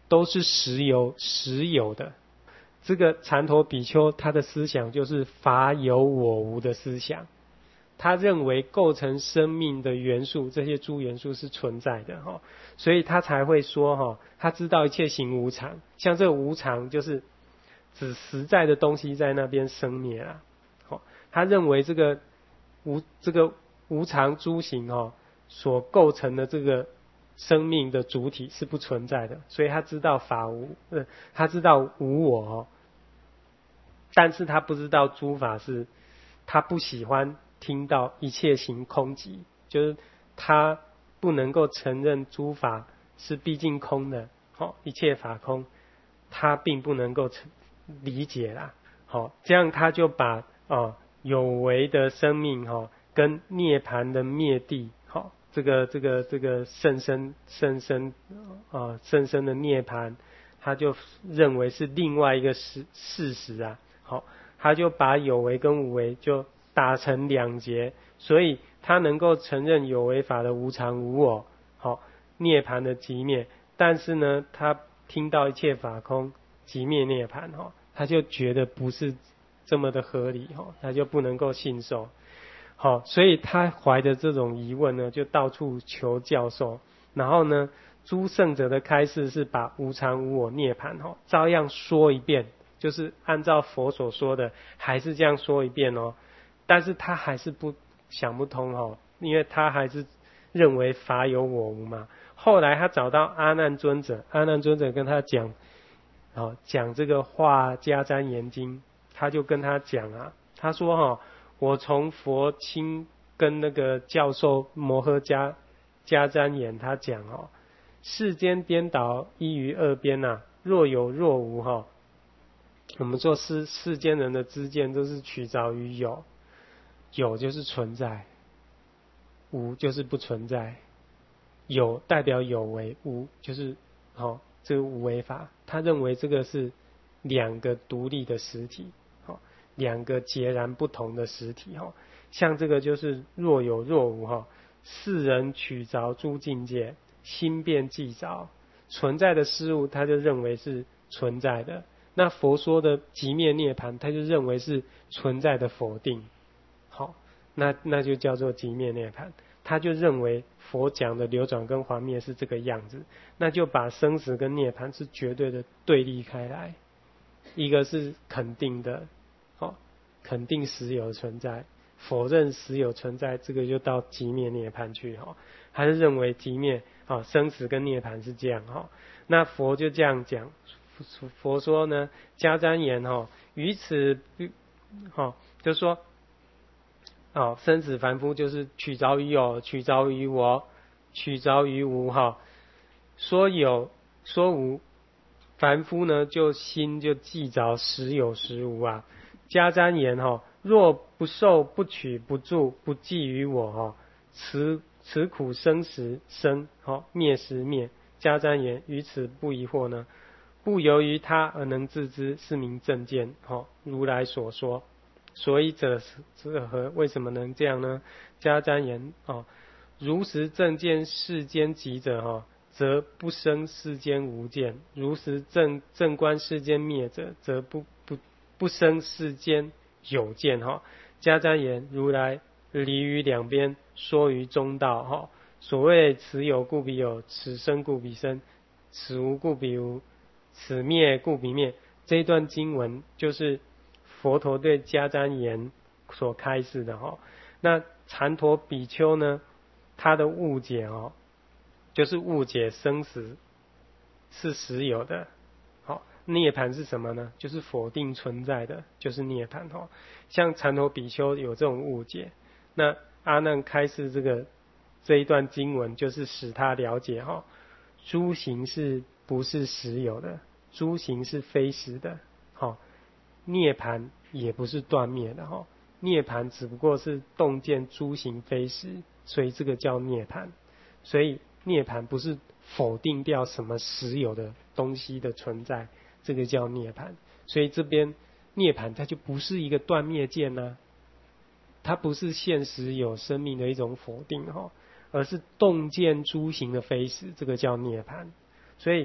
都是实有实有的。这个禅陀比丘他的思想就是法有我无的思想，他认为构成生命的元素，这些诸元素是存在的哈，所以他才会说哈，他知道一切行无常，像这个无常就是指实在的东西在那边生灭啊，好，他认为这个无这个无常诸行哈所构成的这个生命的主体是不存在的，所以他知道法无，呃，他知道无我哦，但是他不知道诸法是，他不喜欢听到一切行空寂，就是他不能够承认诸法是毕竟空的，好，一切法空，他并不能够理解啦，好，这样他就把哦有为的生命哈跟涅槃的灭地，好，这个这个这个甚深甚深啊甚深的涅槃，他就认为是另外一个事事实啊，好，他就把有为跟无为就打成两截，所以他能够承认有为法的无常无我，好，涅槃的寂灭，但是呢，他听到一切法空，寂灭涅槃哈，他就觉得不是这么的合理哈，他就不能够信受，好，所以他怀着这种疑问呢，就到处求教授，然后呢，诸圣者的开示是把无常无我涅槃哈，照样说一遍，就是按照佛所说的，还是这样说一遍哦。但是他还是不想不通哦，因为他还是认为法有我无嘛。后来他找到阿难尊者，阿难尊者跟他讲，哦，讲这个话迦旃延经，他就跟他讲啊，他说哈、哦，我从佛亲跟那个教授摩诃迦迦旃延他讲哦，世间颠倒依于二边呐、啊，若有若无哈、哦，我们做世世间人的知见都是取着于有。有就是存在，无就是不存在。有代表有为，无就是哦这个无为法。他认为这个是两个独立的实体，哦，两个截然不同的实体哈。像这个就是若有若无哈，世人取着诸境界，心便记着存在的事物，他就认为是存在的。那佛说的寂灭涅槃，他就认为是存在的否定。好，那那就叫做寂灭涅槃，他就认为佛讲的流转跟还灭是这个样子，那就把生死跟涅槃是绝对的对立开来，一个是肯定的，好，肯定实有存在，否认实有存在，这个就到寂灭涅槃去哈，他是认为寂灭啊生死跟涅槃是这样哈，那佛就这样讲，佛说呢，迦旃延哈，于此哈，就说。哦，生死凡夫就是取着于有，取着于我，取着于无哈。说有，说无，凡夫呢就心就记着实有实无啊。迦旃延哈，若不受不取不住不记于我哈，此此苦生时生，哈灭时灭。迦旃延于此不疑惑呢，不由于他而能自知，是名正见。哈，如来所说。所以者是何？为什么能这样呢？迦旃延哦，如实正见世间极者哈、哦，则不生世间无见；如实正正观世间灭者，则不不不生世间有见哈、哦。迦旃延如来离于两边，说于中道哈、哦。所谓此有故彼有，此生故彼生，此无故彼无，此灭故彼灭。这一段经文就是。佛陀对迦旃延所开示的哈，那禅陀比丘呢，他的误解哦，就是误解生死是实有的，好，涅槃是什么呢？就是否定存在的，就是涅槃哈。像禅陀比丘有这种误解，那阿难开示这个这一段经文，就是使他了解哈，诸行是不是实有的，诸行是非实的，好。涅槃也不是断灭的哈，涅槃只不过是洞见诸行非实，所以这个叫涅槃。所以涅槃不是否定掉什么实有的东西的存在，这个叫涅槃。所以这边涅槃它就不是一个断灭见呢、啊，它不是现实有生命的一种否定哈，而是洞见诸行的非实，这个叫涅槃。所以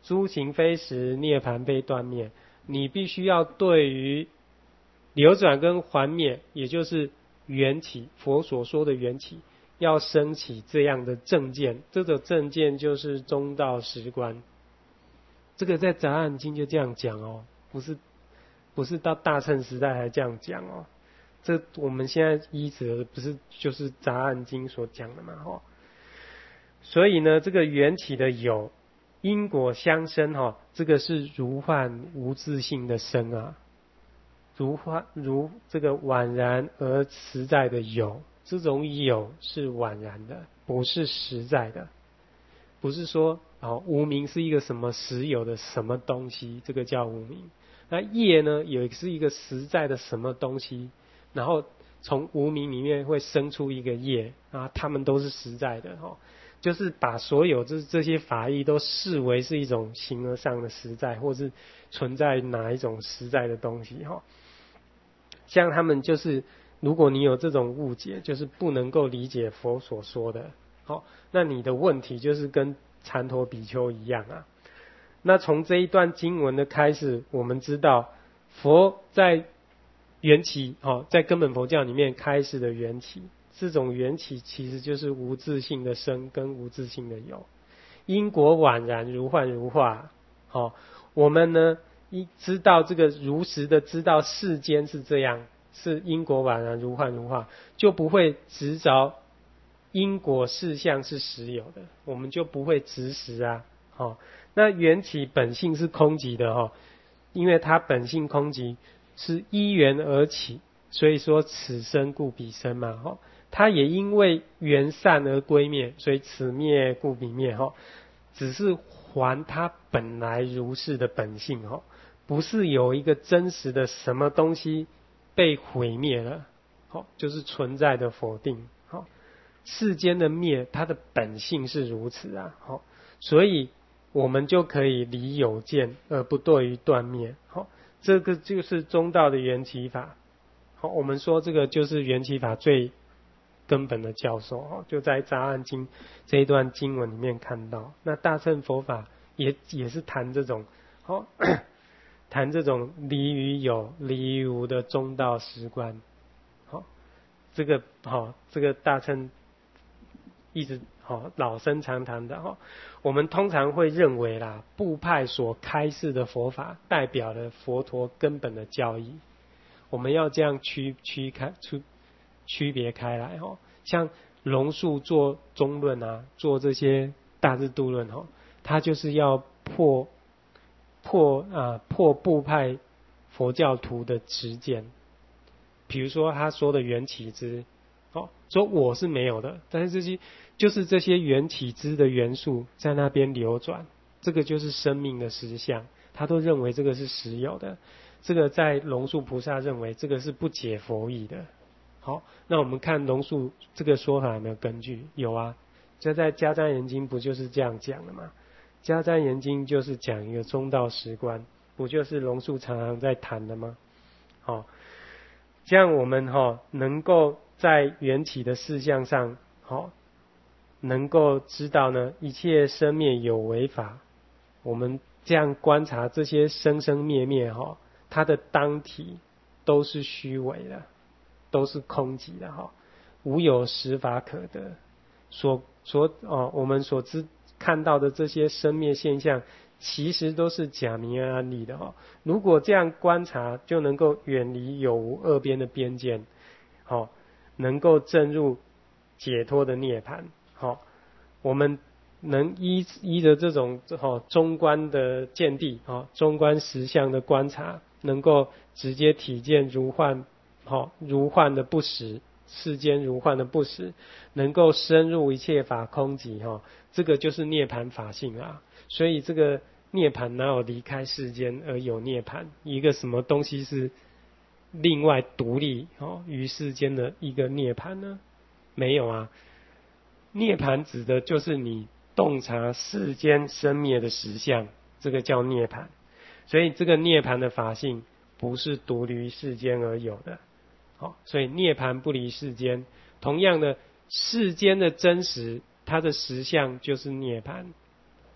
诸行非实，涅槃被断灭。你必须要对于流转跟还灭，也就是缘起，佛所说的缘起，要升起这样的正见。这个正见就是中道实观。这个在杂案经就这样讲哦，不是不是到大乘时代还这样讲哦。这我们现在依止的不是就是杂案经所讲的嘛哈、哦。所以呢，这个缘起的有因果相生哈、哦，这个是如幻无自性的生啊，如幻如这个宛然而实在的有，这种有是宛然的，不是实在的，不是说哦无明是一个什么实有的什么东西，这个叫无明。那业呢，也是一个实在的什么东西。然后从无明里面会生出一个业啊，他们都是实在的哈、哦，就是把所有这这些法义都视为是一种形而上的实在，或是存在哪一种实在的东西哈、哦。像他们就是，如果你有这种误解，就是不能够理解佛所说的，好、哦，那你的问题就是跟禅陀比丘一样啊。那从这一段经文的开始，我们知道佛在缘起哦，在根本佛教里面开始的缘起，这种缘起其实就是无自性的生跟无自性的有，因果宛然如幻如化。好、哦，我们呢一知道这个如实的知道世间是这样，是因果宛然如幻如化，就不会执着因果事项是实有的，我们就不会执实啊。好、哦，那缘起本性是空寂的哈、哦，因为它本性空寂。是依缘而起，所以说此生故彼生嘛，哈，它也因为缘散而归灭，所以此灭故彼灭，哈，只是还它本来如是的本性，哈，不是有一个真实的什么东西被毁灭了，好，就是存在的否定，好，世间的灭，它的本性是如此啊，好，所以我们就可以离有见而不对于断灭，好。这个就是中道的缘起法，好，我们说这个就是缘起法最根本的教授，就在杂案经这一段经文里面看到。那大乘佛法也也是谈这种，好，谈这种离于有、离于无的中道实观，好，这个好，这个大乘一直好老生常谈的哈。我们通常会认为啦，部派所开示的佛法代表了佛陀根本的教义，我们要这样区区开区区别开来哈。像龙树做中论啊，做这些大智度论哈，他就是要破破啊、呃、破部派佛教徒的执见。比如说他说的缘起支，哦，说我是没有的，但是这些就是这些缘起支的元素在那边流转，这个就是生命的实相，他都认为这个是实有的。这个在龙树菩萨认为这个是不解佛义的。好，那我们看龙树这个说法有没有根据？有啊，这在迦旃延经不就是这样讲的吗？迦旃延经就是讲一个中道实观，不就是龙树常常在谈的吗？好，这样我们哈、哦、能够在缘起的事项上，好、哦、能够知道呢，一切生灭有为法。我们这样观察这些生生灭灭哈、哦，它的当体都是虚伪的，都是空寂的哈、哦，无有实法可得。所所哦，我们所知看到的这些生灭现象，其实都是假名安立的哈。如果这样观察，就能够远离有无二边的边界，好，能够证入解脱的涅槃。好，我们能依依着这种好中观的见地，好中观实相的观察，能够直接体见如幻，好如幻的不实。世间如幻的不实，能够深入一切法空寂哈，这个就是涅槃法性啊。所以这个涅槃哪有离开世间而有涅槃？一个什么东西是另外独立哦于世间的一个涅槃呢？没有啊。涅槃指的就是你洞察世间生灭的实相，这个叫涅槃。所以这个涅槃的法性不是独立于世间而有的。好，所以涅槃不离世间。同样的，世间的真实，它的实相就是涅槃。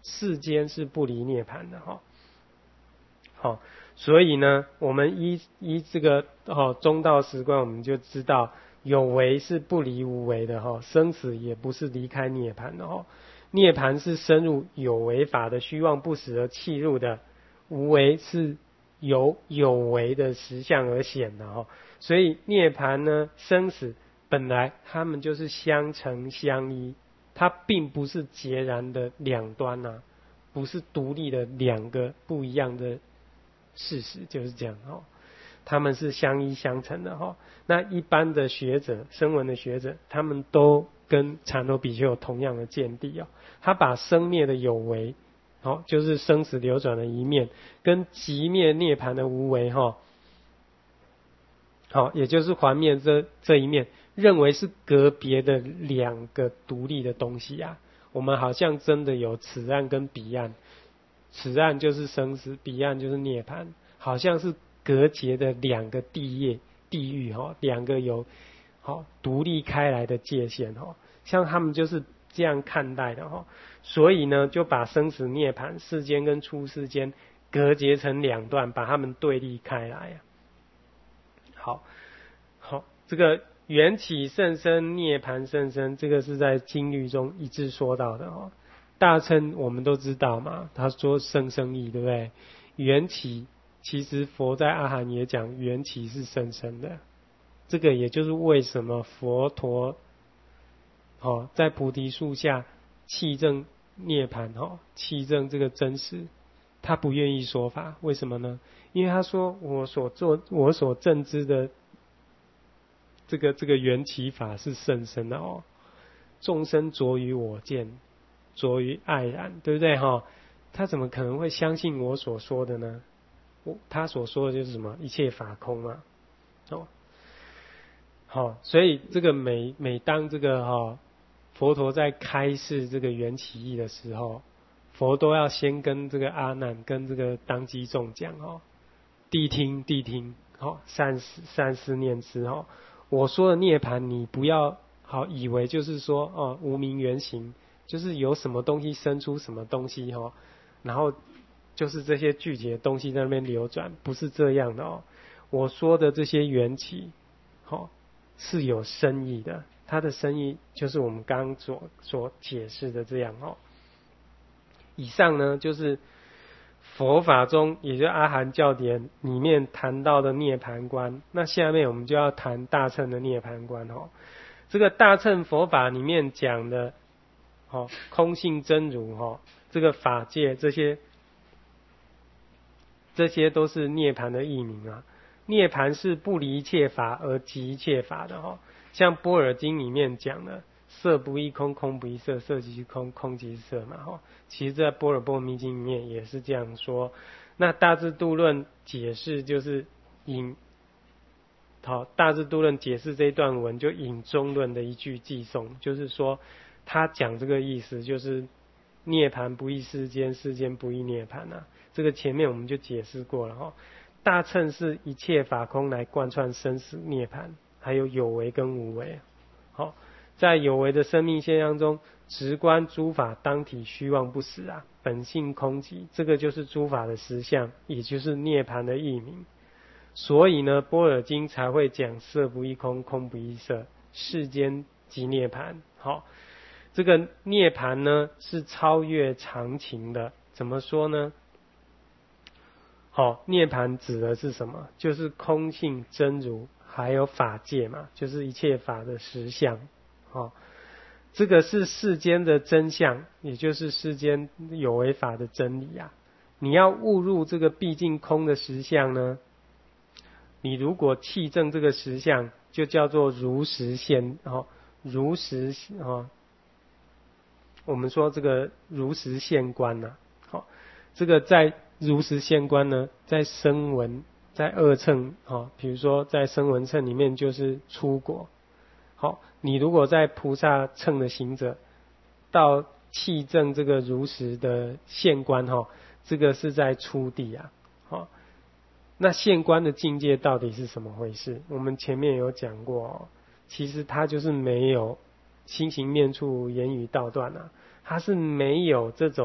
世间是不离涅槃的哈。好，所以呢，我们依依这个哦中道实观，我们就知道有为是不离无为的哈，生死也不是离开涅槃的哈。涅槃是深入有为法的虚妄不实而契入的，无为是由有为的实相而显的哈。所以涅槃呢，生死本来他们就是相成相依，它并不是截然的两端呐、啊，不是独立的两个不一样的事实，就是这样哈。他们是相依相成的哈。那一般的学者，声闻的学者，他们都跟禅陀比丘有同样的见地哦。他把生灭的有为，好，就是生死流转的一面，跟寂灭涅槃的无为哈，好，也就是还灭这这一面，认为是隔别的两个独立的东西啊。我们好像真的有此岸跟彼岸，此岸就是生死，彼岸就是涅槃，好像是隔绝的两个地业、地狱哈，两个有好独立开来的界限哈。像他们就是这样看待的哈，所以呢，就把生死涅槃、世间跟出世间隔绝成两段，把他们对立开来啊。好，好，这个缘起甚深，涅槃甚深，这个是在经律中一致说到的哦。大乘我们都知道嘛，他说生生义，对不对？缘起其实佛在阿含也讲缘起是甚深的，这个也就是为什么佛陀哦在菩提树下契证涅槃哦，契证这个真实，他不愿意说法，为什么呢？因为他说我所做我所证知的这个这个缘起法是甚深的哦，众生着于我见，着于爱染，对不对哈？他怎么可能会相信我所说的呢？我他所说的就是什么？一切法空嘛，哦，好，所以这个每每当这个哈佛陀在开示这个缘起义的时候，佛都要先跟这个阿难跟这个当机众讲哦，谛听谛听，好，善思善思念之哦。我说的涅槃，你不要好以为就是说哦无明原形，就是有什么东西生出什么东西哈，然后就是这些具体的东西在那边流转，不是这样的哦。我说的这些缘起，好是有深意的，它的深意就是我们刚刚所所解释的这样哦。以上呢就是佛法中，也就是阿含教典里面谈到的涅槃观。那下面我们就要谈大乘的涅槃观哦。这个大乘佛法里面讲的，哦，空性真如哦，这个法界这些，这些都是涅槃的译名啊。涅槃是不离一切法而即一切法的哦。像般若经里面讲的，色不异空，空不异色，色即是空，空即是色嘛哈。其实在般若波罗蜜经里面也是这样说。那大智度论解释就是引，好，大智度论解释这一段文就引中论的一句偈颂，就是说他讲这个意思就是涅槃不异世间，世间不异涅槃啊。这个前面我们就解释过了哈。大乘是一切法空来贯穿生死涅槃，还有有为跟无为。好，在有为的生命现象中，直观诸法当体虚妄不实啊，本性空寂，这个就是诸法的实相，也就是涅槃的译名。所以呢，般若经才会讲色不异空，空不异色，世间即涅槃。好，这个涅槃呢是超越常情的，怎么说呢？好，涅槃指的是什么？就是空性真如，还有法界嘛，就是一切法的实相。好，这个是世间的真相，也就是世间有为法的真理啊。你要误入这个毕竟空的实相呢，你如果契证这个实相，就叫做如实现哦，如实哦。我们说这个如实现观呐、啊，好，这个在如实现观呢，在声闻，在二乘啊，比如说在声闻乘里面就是初果。好，你如果在菩萨乘的行者，到契证这个如实的现观哈，这个是在初地啊。好，那现观的境界到底是什么回事？我们前面有讲过哦，其实它就是没有心行念处言语道断啊，它是没有这种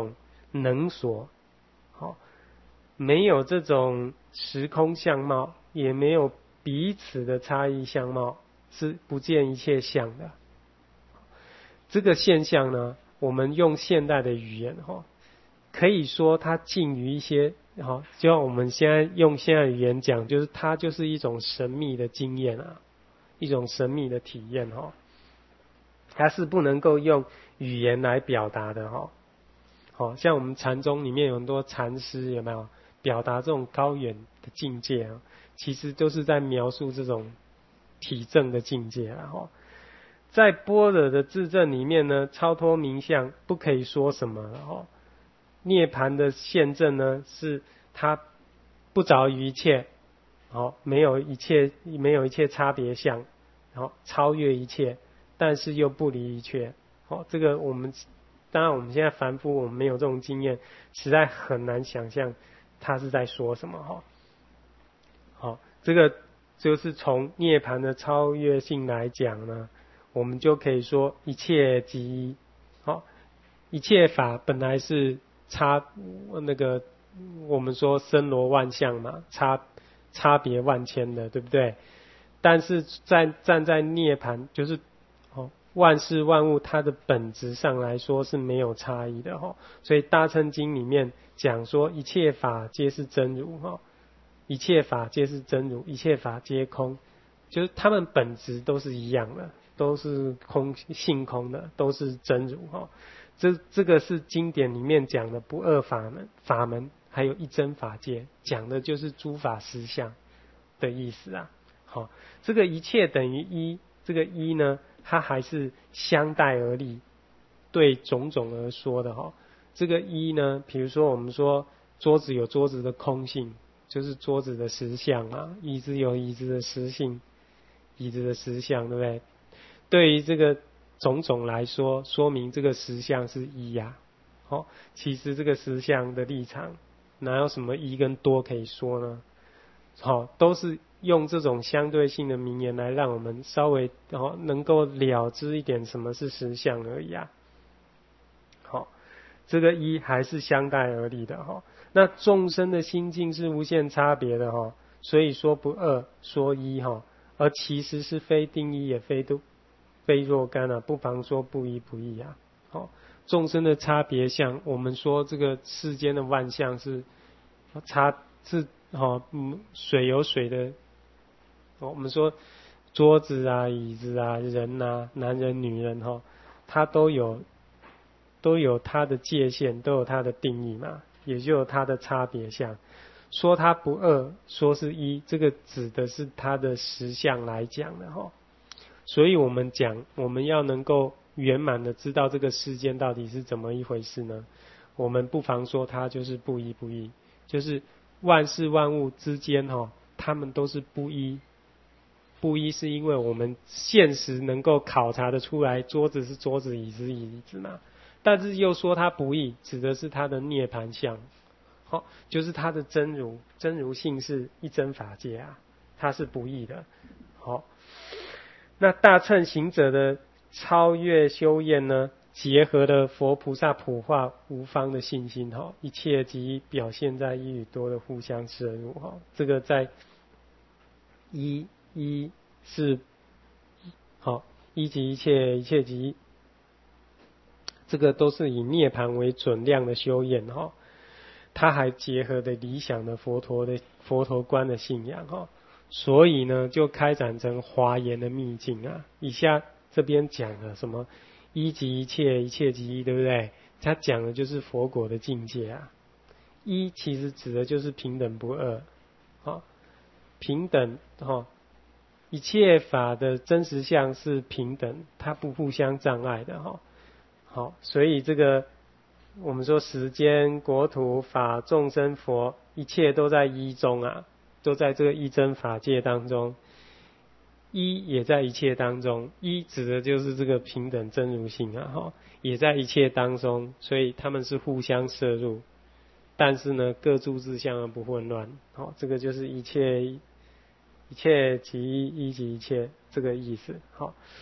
能所，好，没有这种时空相貌，也没有彼此的差异相貌，是不见一切相的。这个现象呢，我们用现代的语言哈，可以说它近于一些哈，就像我们现在用现代语言讲，就是它就是一种神秘的经验啊，一种神秘的体验哈，它是不能够用语言来表达的哈。好，像我们禅宗里面有很多禅师有没有表达这种高远的境界啊？其实都是在描述这种体证的境界啊哈。在般若的自证里面呢，超脱名相不可以说什么了哈。涅槃的现证呢，是它不着于一切，好，没有一切没有一切差别相，然后超越一切，但是又不离一切。好，这个我们当然我们现在凡夫我们没有这种经验，实在很难想象他是在说什么哈。好，这个就是从涅槃的超越性来讲呢，我们就可以说一切即一。好，一切法本来是差那个我们说森罗万象嘛，差差别万千的，对不对？但是在站在涅槃，就是哦万事万物它的本质上来说是没有差异的哈。所以大乘经里面讲说一切法皆是真如哈，一切法皆是真如，一切法皆空，就是它们本质都是一样的，都是空性空的，都是真如哈。这这个是经典里面讲的不二法门，法门还有一真法界，讲的就是诸法实相的意思啊。好，这个一切等于一，这个一呢，它还是相待而立，对种种而说的哈。这个一呢，比如说我们说桌子有桌子的空性，就是桌子的实相啊；椅子有椅子的实性，椅子的实相，对不对？对于这个种种来说，说明这个实相是一呀、啊。哦，其实这个实相的立场，哪有什么一跟多可以说呢？好、哦，都是用这种相对性的名言来让我们稍微哦能够了知一点什么是实相而已啊。好、哦，这个一还是相待而立的哈、哦。那众生的心境是无限差别的哈、哦，所以说不二，说一哈、哦，而其实是非定一也非都。非若干啊，不妨说不一不异啊。好、哦，众生的差别相，我们说这个世间的万象是差是哦，嗯，水有水的，哦，我们说桌子啊、椅子啊、人啊、男人、女人哈、哦，它都有都有它的界限，都有它的定义嘛，也就有它的差别相。说它不二，说是一，这个指的是它的实相来讲的哈、哦。所以我们讲，我们要能够圆满的知道这个世间到底是怎么一回事呢？我们不妨说它就是不一不异，就是万事万物之间哈、哦，它们都是不一。不一是因为我们现实能够考察的出来，桌子是桌子，椅子是椅子嘛。但是又说它不异，指的是它的涅槃相，好、哦，就是它的真如，真如性是一真法界啊，它是不异的，好、哦。那大乘行者的超越修验呢，结合了佛菩萨普化无方的信心哈，一切即表现在一与多的互相摄入哈。这个在一一是好，一即一切，一切即一，这个都是以涅槃为准量的修验哈。它还结合的理想的佛陀的佛陀观的信仰哈。所以呢，就开展成华严的秘境啊。以下这边讲的什么一即一切，一切即一，对不对？他讲的就是佛果的境界啊。一其实指的就是平等不二，哦、平等哈、哦，一切法的真实相是平等，它不互相障碍的哈、哦。好，所以这个我们说时间、国土、法、众生、佛，一切都在一中啊。都在这个一真法界当中，一也在一切当中，一指的就是这个平等真如性啊，哈，也在一切当中，所以他们是互相摄入，但是呢，各诸自相而不混乱，好，这个就是一切一切即一，一即一切这个意思，好，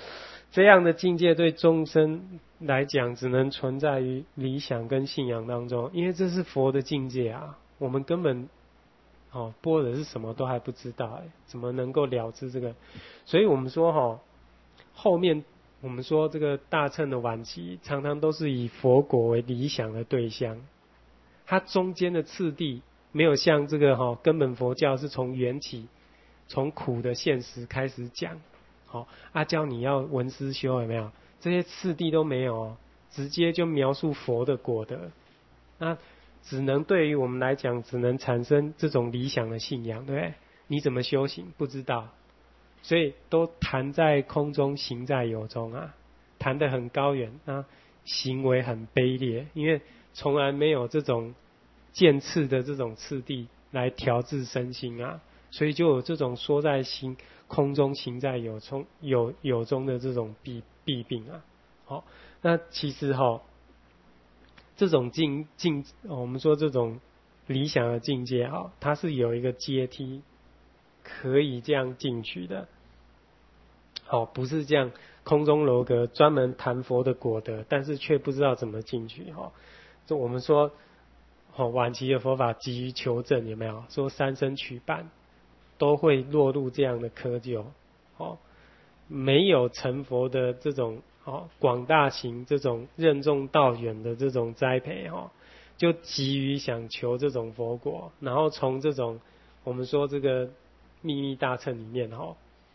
这样的境界对众生来讲，只能存在于理想跟信仰当中，因为这是佛的境界啊，我们根本哦般若是什么都还不知道，哎，怎么能够了知这个？所以我们说哈、哦，后面我们说这个大乘的晚期，常常都是以佛果为理想的对象，它中间的次第没有像这个哈、哦、根本佛教是从缘起。从苦的现实开始讲，好、哦，阿教你要闻思修有没有？这些次第都没有哦，直接就描述佛的果德，那只能对于我们来讲，只能产生这种理想的信仰，对不对？你怎么修行不知道，所以都谈在空中，行在有中啊，谈得很高远，那行为很卑劣，因为从来没有这种渐次的这种次第来调制身心啊。所以就有这种说在行空中行在有中有有中的这种弊弊病啊。好，那其实哈、哦，这种境境，我们说这种理想的境界啊，它是有一个阶梯可以这样进去的。好，不是这样空中楼阁专门谈佛的果德，但是却不知道怎么进去哈。就我们说，哦，晚期的佛法急于求证，有没有说三生取伴？都会落入这样的窠臼，哦，没有成佛的这种哦广大行这种任重道远的这种栽培哦，就急于想求这种佛果，然后从这种我们说这个秘密大乘里面哈，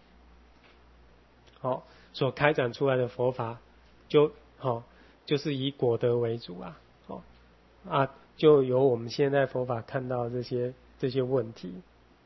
哦所开展出来的佛法，就哦就是以果德为主啊，哦啊就有我们现在佛法看到这些这些问题。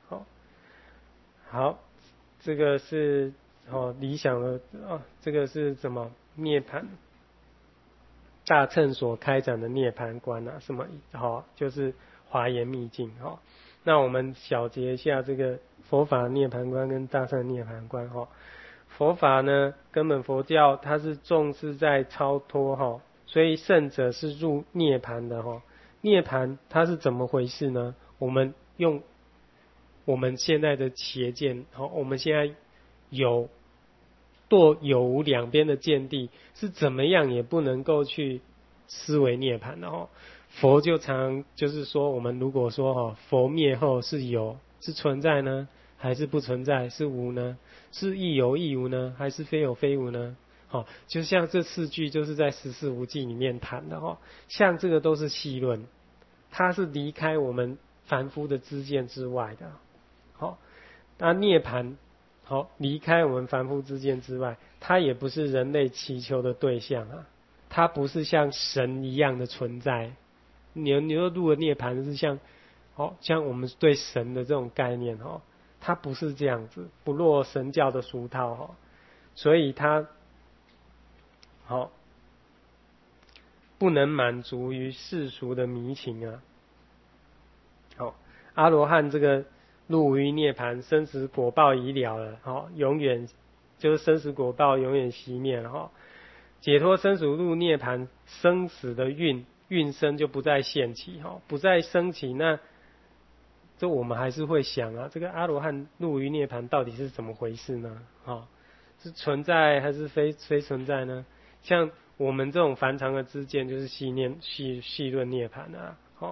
好，这个是哦理想的哦，这个是什么涅槃？大乘所开展的涅槃观啊，什么好、哦、就是华严密境哈、哦。那我们小结一下这个佛法涅槃观跟大乘涅槃观哈、哦。佛法呢，根本佛教它是重视在超脱哈、哦，所以圣者是入涅槃的哈、哦。涅槃它是怎么回事呢？我们用我们现在的邪见，好，我们现在有堕有无两边的见地，是怎么样也不能够去思维涅槃的哦。佛就常就是说，我们如果说哈，佛灭后是有是存在呢，还是不存在？是无呢？是亦有亦无呢？还是非有非无呢？好，就像这四句就是在十四无记里面谈的哈，像这个都是细论，它是离开我们凡夫的知见之外的。好，那涅槃，好，离开我们凡夫之见之外，它也不是人类祈求的对象啊，它不是像神一样的存在。你你说入了涅槃是像，好像我们对神的这种概念哦，它不是这样子，不落神教的俗套哦，所以它，好，不能满足于世俗的迷情啊。好，阿罗汉这个。入于涅槃，生死果报已了了，哦，永远就是生死果报永远熄灭了哈、哦。解脱生死入涅槃，生死的运运生就不再现起哈、哦，不再升起，那这我们还是会想啊，这个阿罗汉入于涅槃到底是怎么回事呢？哈、哦，是存在还是非非存在呢？像我们这种凡常的知见，就是细念细细论涅槃啊，好、哦。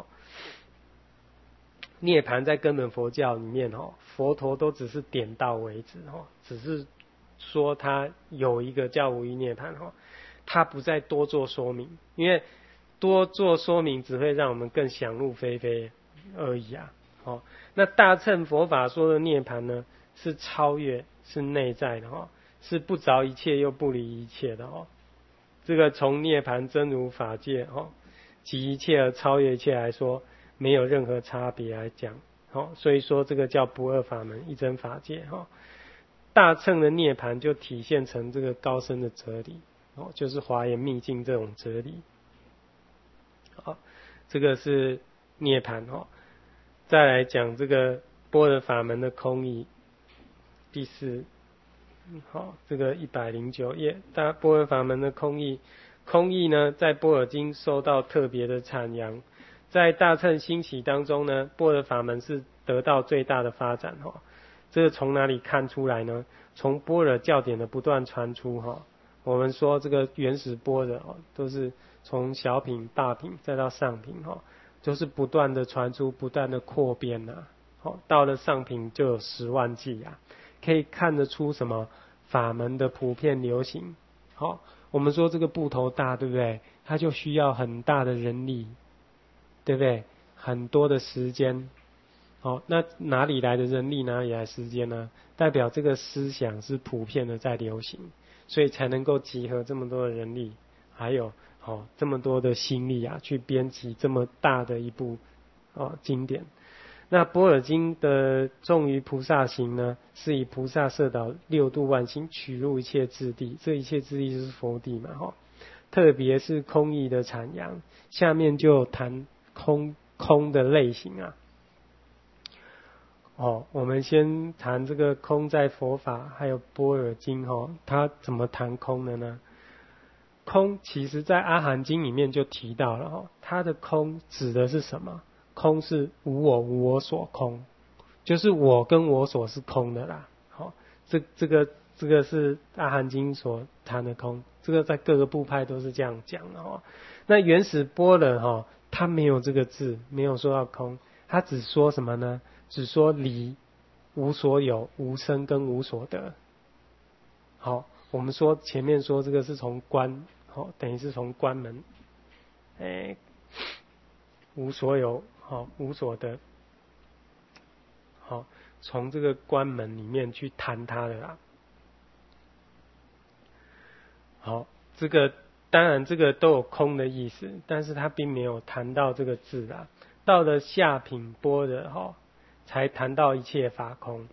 涅槃在根本佛教里面哦，佛陀都只是点到为止哦，只是说他有一个叫无余涅槃哦，他不再多做说明，因为多做说明只会让我们更想入非非而已啊。哦，那大乘佛法说的涅槃呢，是超越，是内在的哦，是不着一切又不离一切的哦。这个从涅槃真如法界哦，及一切而超越一切来说。没有任何差别来讲，好，所以说这个叫不二法门，一真法界哈。大乘的涅槃就体现成这个高深的哲理，哦，就是华严密境这种哲理。好，这个是涅槃哈。再来讲这个般若法门的空义，第四，好，这个一百零九页，大般若法门的空义，空义呢，在般若经受到特别的阐扬。在大乘兴起当中呢，般若法门是得到最大的发展哈。这个从哪里看出来呢？从般若教典的不断传出哈， 我们说这个原始般若哦，都是从小品、大品再到上品哦，就是不断的传出，不断的扩编呐。好，到了上品就有十万计啊，可以看得出什么法门的普遍流行。好，我们说这个部头大，对不对？它就需要很大的人力，对不对？很多的时间。好，那哪里来的人力，哪里来的时间呢？代表这个思想是普遍的在流行，所以才能够集合这么多的人力，还有哦这么多的心力啊，去编辑这么大的一部哦经典。那般若经的重于菩萨行呢，是以菩萨摄导六度万行，取入一切智地，这一切智地就是佛地嘛，哈、哦。特别是空义的阐扬，下面就谈空空的类型啊。哦，我们先谈这个空在佛法还有般若经哦，它怎么谈空的呢？空其实在阿含经里面就提到了哦，它的空指的是什么？空是无我无我所空，就是我跟我所是空的啦。好、哦，这这个这个是阿含经所谈的空，这个在各个部派都是这样讲的哦。那原始般若哈、哦，它没有这个字，没有说到空，它只说什么呢？只说离无所有、无生跟无所得。好，我们说前面说这个是从关，好，等于是从关门，哎，无所有，好，无所得，好，从这个关门里面去谈它的啦。好，这个当然这个都有空的意思，但是它并没有谈到这个字啦。到了下品般若哈。才谈到一切法空。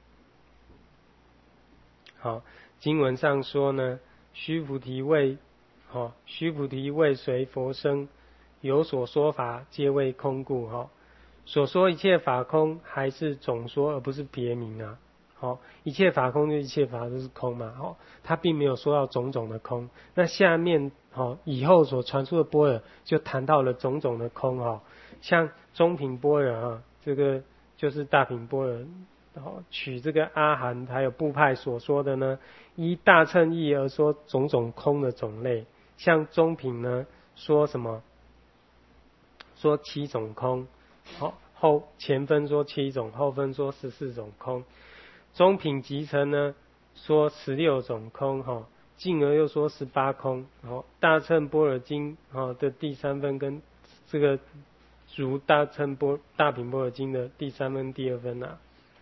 好，经文上说呢，须菩提为，好，须菩提为随佛生，有所说法，皆为空故。哈，所说一切法空，还是总说，而不是别名啊。好，一切法空就一切法都是空嘛。好，他并没有说到种种的空。那下面好以后所传出的般若，就谈到了种种的空。哈，像中品般若啊，这个。就是大品般若，然后取这个阿含还有部派所说的呢，依大乘义而说种种空的种类。像中品呢，说什么？说七种空，好后前分说七种，后分说十四种空。中品集成呢，说十六种空，哈，进而又说十八空。好，大乘般若经好的第三分跟这个。如大乘般大品般若经的第三分第二分啊，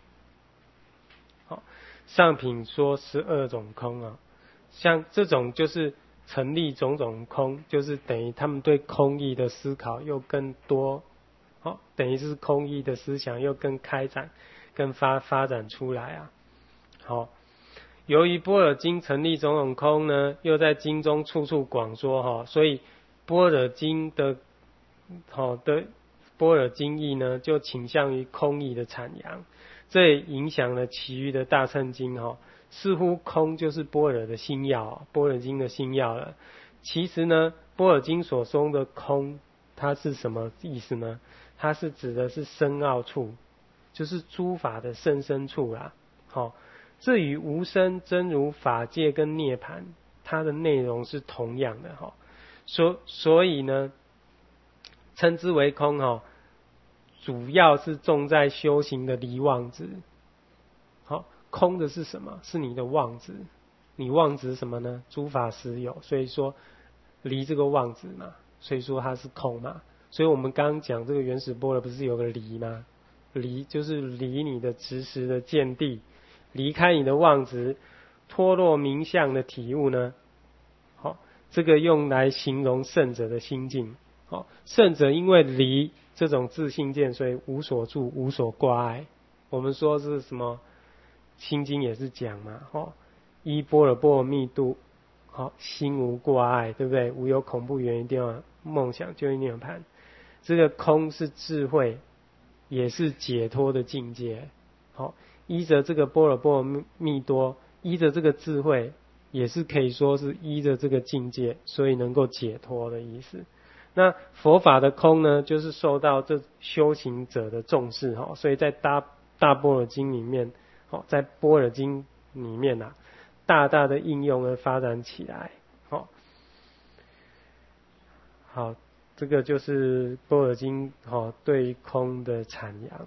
好，上品说十二种空啊，像这种就是成立种种空，就是等于他们对空义的思考又更多，好，等于是空义的思想又更开展、更发发展出来啊。好，由于般若经成立种种空呢，又在经中处处广说哈，所以般若经的好的。般若经义呢，就倾向于空义的阐扬，这也影响了其余的大乘经哈、哦。似乎空就是般若的心要，般若经的心要了。其实呢，般若经所说的空，它是什么意思呢？它是指的是深奥处，就是诸法的甚深处啦。好、哦，这与无生、真如、法界跟涅槃，它的内容是同样的哈、哦。所所以呢，称之为空哈、哦。主要是重在修行的离妄执。好，空的是什么？是你的妄执。你妄执什么呢？诸法实有，所以说离这个妄执嘛，所以说它是空嘛。所以我们刚刚讲这个原始般若不是有个离吗？离就是离你的执实的见地，离开你的妄执，脱落名相的体悟呢。好，这个用来形容圣者的心境。好，圣者因为离这种自性见，所以无所住，无所挂碍。我们说是什么？心经也是讲嘛，哦，依般若波罗蜜度，好，心无挂碍，对不对？无有恐怖缘，一定要梦想就一涅槃。这个空是智慧，也是解脱的境界。好，依着这个般若波罗蜜多，依着这个智慧，也是可以说是依着这个境界，所以能够解脱的意思。那佛法的空呢，就是受到这修行者的重视哈，所以在大大般若经里面，好，在般若经里面啊，大大的应用而发展起来。 好，这个就是般若经好对空的阐扬。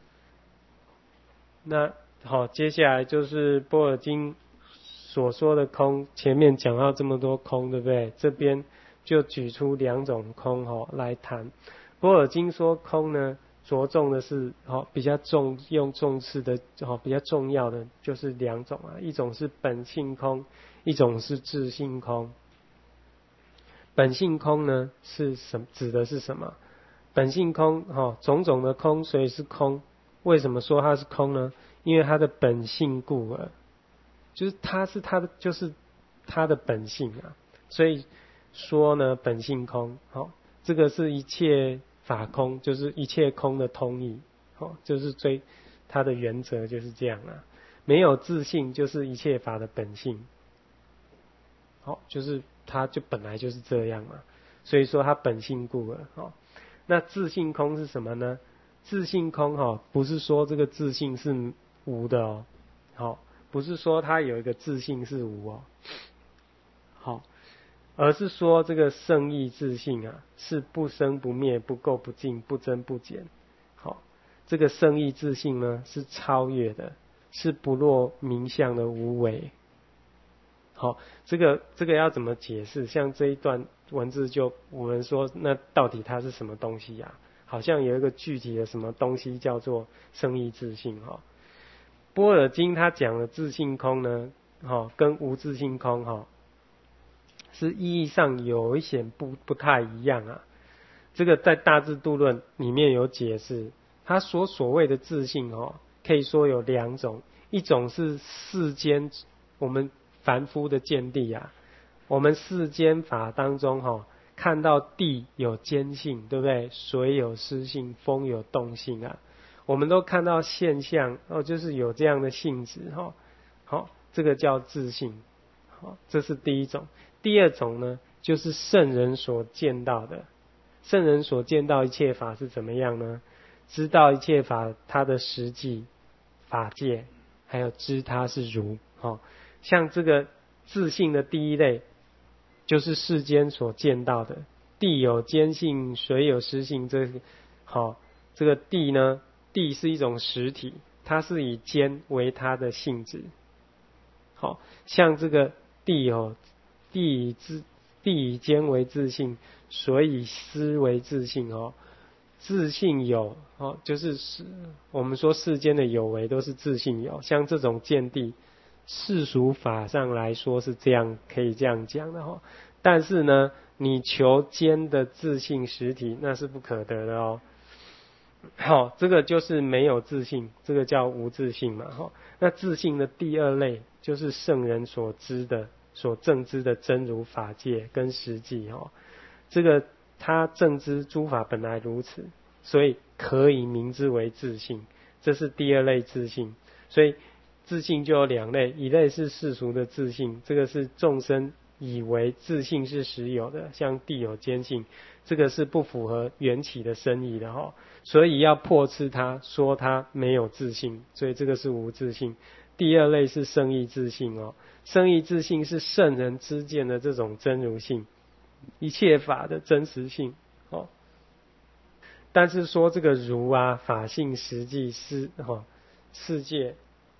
那好，接下来就是般若经所说的空，前面讲到这么多空，对不对？这边就举出两种空哈来谈。般若经说空呢，着重的是好比较重用重视的好比较重要的就是两种啊，一种是本性空，一种是自性空。本性空呢是什指的是什么？本性空哈种种的空，所以是空。为什么说它是空呢？因为它的本性故耳，就是它是它的就是它的本性啊，所以说呢本性空。好，这个是一切法空，就是一切空的通义。好，就是最它的原则就是这样啊。没有自性就是一切法的本性。好，就是它就本来就是这样嘛，所以说它本性故耳。好，那自性空是什么呢？自性空哈，不是说这个自性是无的哦，好，不是说它有一个自性是无哦，好，而是说这个圣义自性啊，是不生不灭、不垢不净、不增不减。好，这个圣义自性呢，是超越的，是不落名相的无为。好，这个这个要怎么解释？像这一段文字就我们说，那到底它是什么东西呀、啊？好像有一个具体的什么东西叫做圣义自性哈。般若经它讲的自性空呢，哈，跟无自性空哈，是意义上有一些不不太一样啊。这个在大智度论里面有解释，它所所谓的自性哈，可以说有两种，一种是世间我们凡夫的见地啊，我们世间法当中哈。看到地有坚性，对不对？水有湿性，风有动性啊。我们都看到现象哦，就是有这样的性质哈。好，这个叫自性。好，这是第一种。第二种呢，就是圣人所见到的。圣人所见到一切法是怎么样呢？知道一切法它的实际法界，还有知它是如。好，像这个自性的第一类。就是世间所见到的，地有坚性，水有湿性。这好，这个地呢，地是一种实体，它是以坚为它的性质。好，像这个地哦，地以自地以坚为自性，水以湿为自性哦。自性有哦，就是我们说世间的有为都是自性有，像这种见地。世俗法上来说是这样，可以这样讲的哈。但是呢，你求坚的自性实体，那是不可得的哦。好，这个就是没有自性，这个叫无自性嘛哈。那自性的第二类就是圣人所知的、所正知的真如法界跟实际哈。这个他正知诸法本来如此，所以可以名之为自性，这是第二类自性。所以自性就有两类，一类是世俗的自性，这个是众生以为自性是实有的，像地有坚性，这个是不符合缘起的深意的哈，所以要破斥它，说它没有自性，所以这个是无自性。第二类是圣义自性哦，圣义自性是圣人知见的这种真如性，一切法的真实性哦。但是说这个如啊，法性实际是哈世界。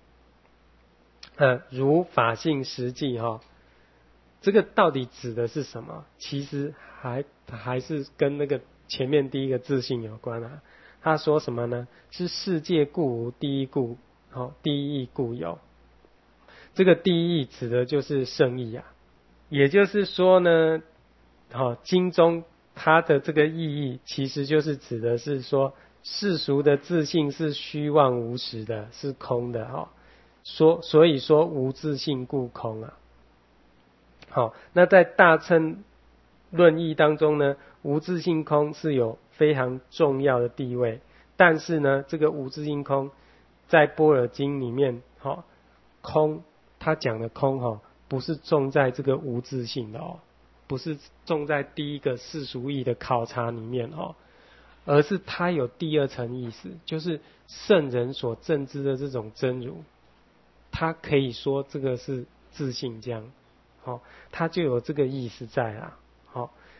呃，如法性实际哈、哦，这个到底指的是什么？其实还还是跟那个前面第一个自性有关啊。他说什么呢？是世界故无，第一故好、哦，第一义故有。这个第一义指的就是圣义啊，也就是说呢，好、哦，经中它的这个意义其实就是指的是说，世俗的自性是虚妄无实的，是空的哈。哦说，所以说无自性故空啊。好，那在大乘论义当中呢，无自性空是有非常重要的地位。但是呢，这个无自性空在般若经里面，好，空他讲的空哈，不是重在这个无自性的哦，不是重在第一个世俗义的考察里面哦，而是它有第二层意思，就是圣人所证知的这种真如。他可以说这个是自性这样，好、哦，他就有这个意思在啊，好、哦，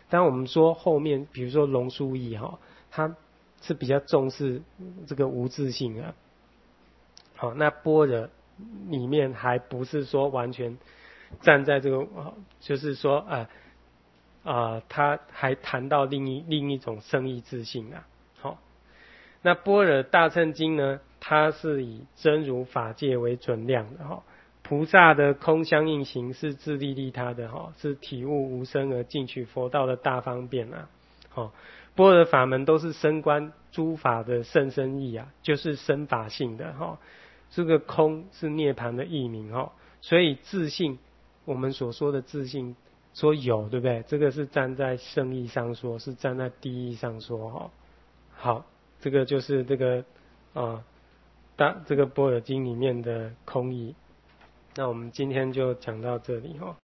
但我们说后面，比如说龙树义哈，他是比较重视这个无自性啊。好，那般若里面还不是说完全站在这个，就是说啊啊、呃，他还谈到另一另一种圣意自性啊。好，那般若大乘经呢，它是以真如法界为准量的哈。菩萨的空相应行是自利利他的哈，是体悟无生而进取佛道的大方便啊。好，般若法门都是升观诸法的甚深义啊，就是生法性的哈。这个空是涅槃的义名哈，所以自性，我们所说的自性，说有对不对？这个是站在圣义上说，是站在第一上说哈。好，这个就是这个啊大这个般若经里面的空义。那我们今天就讲到这里哈。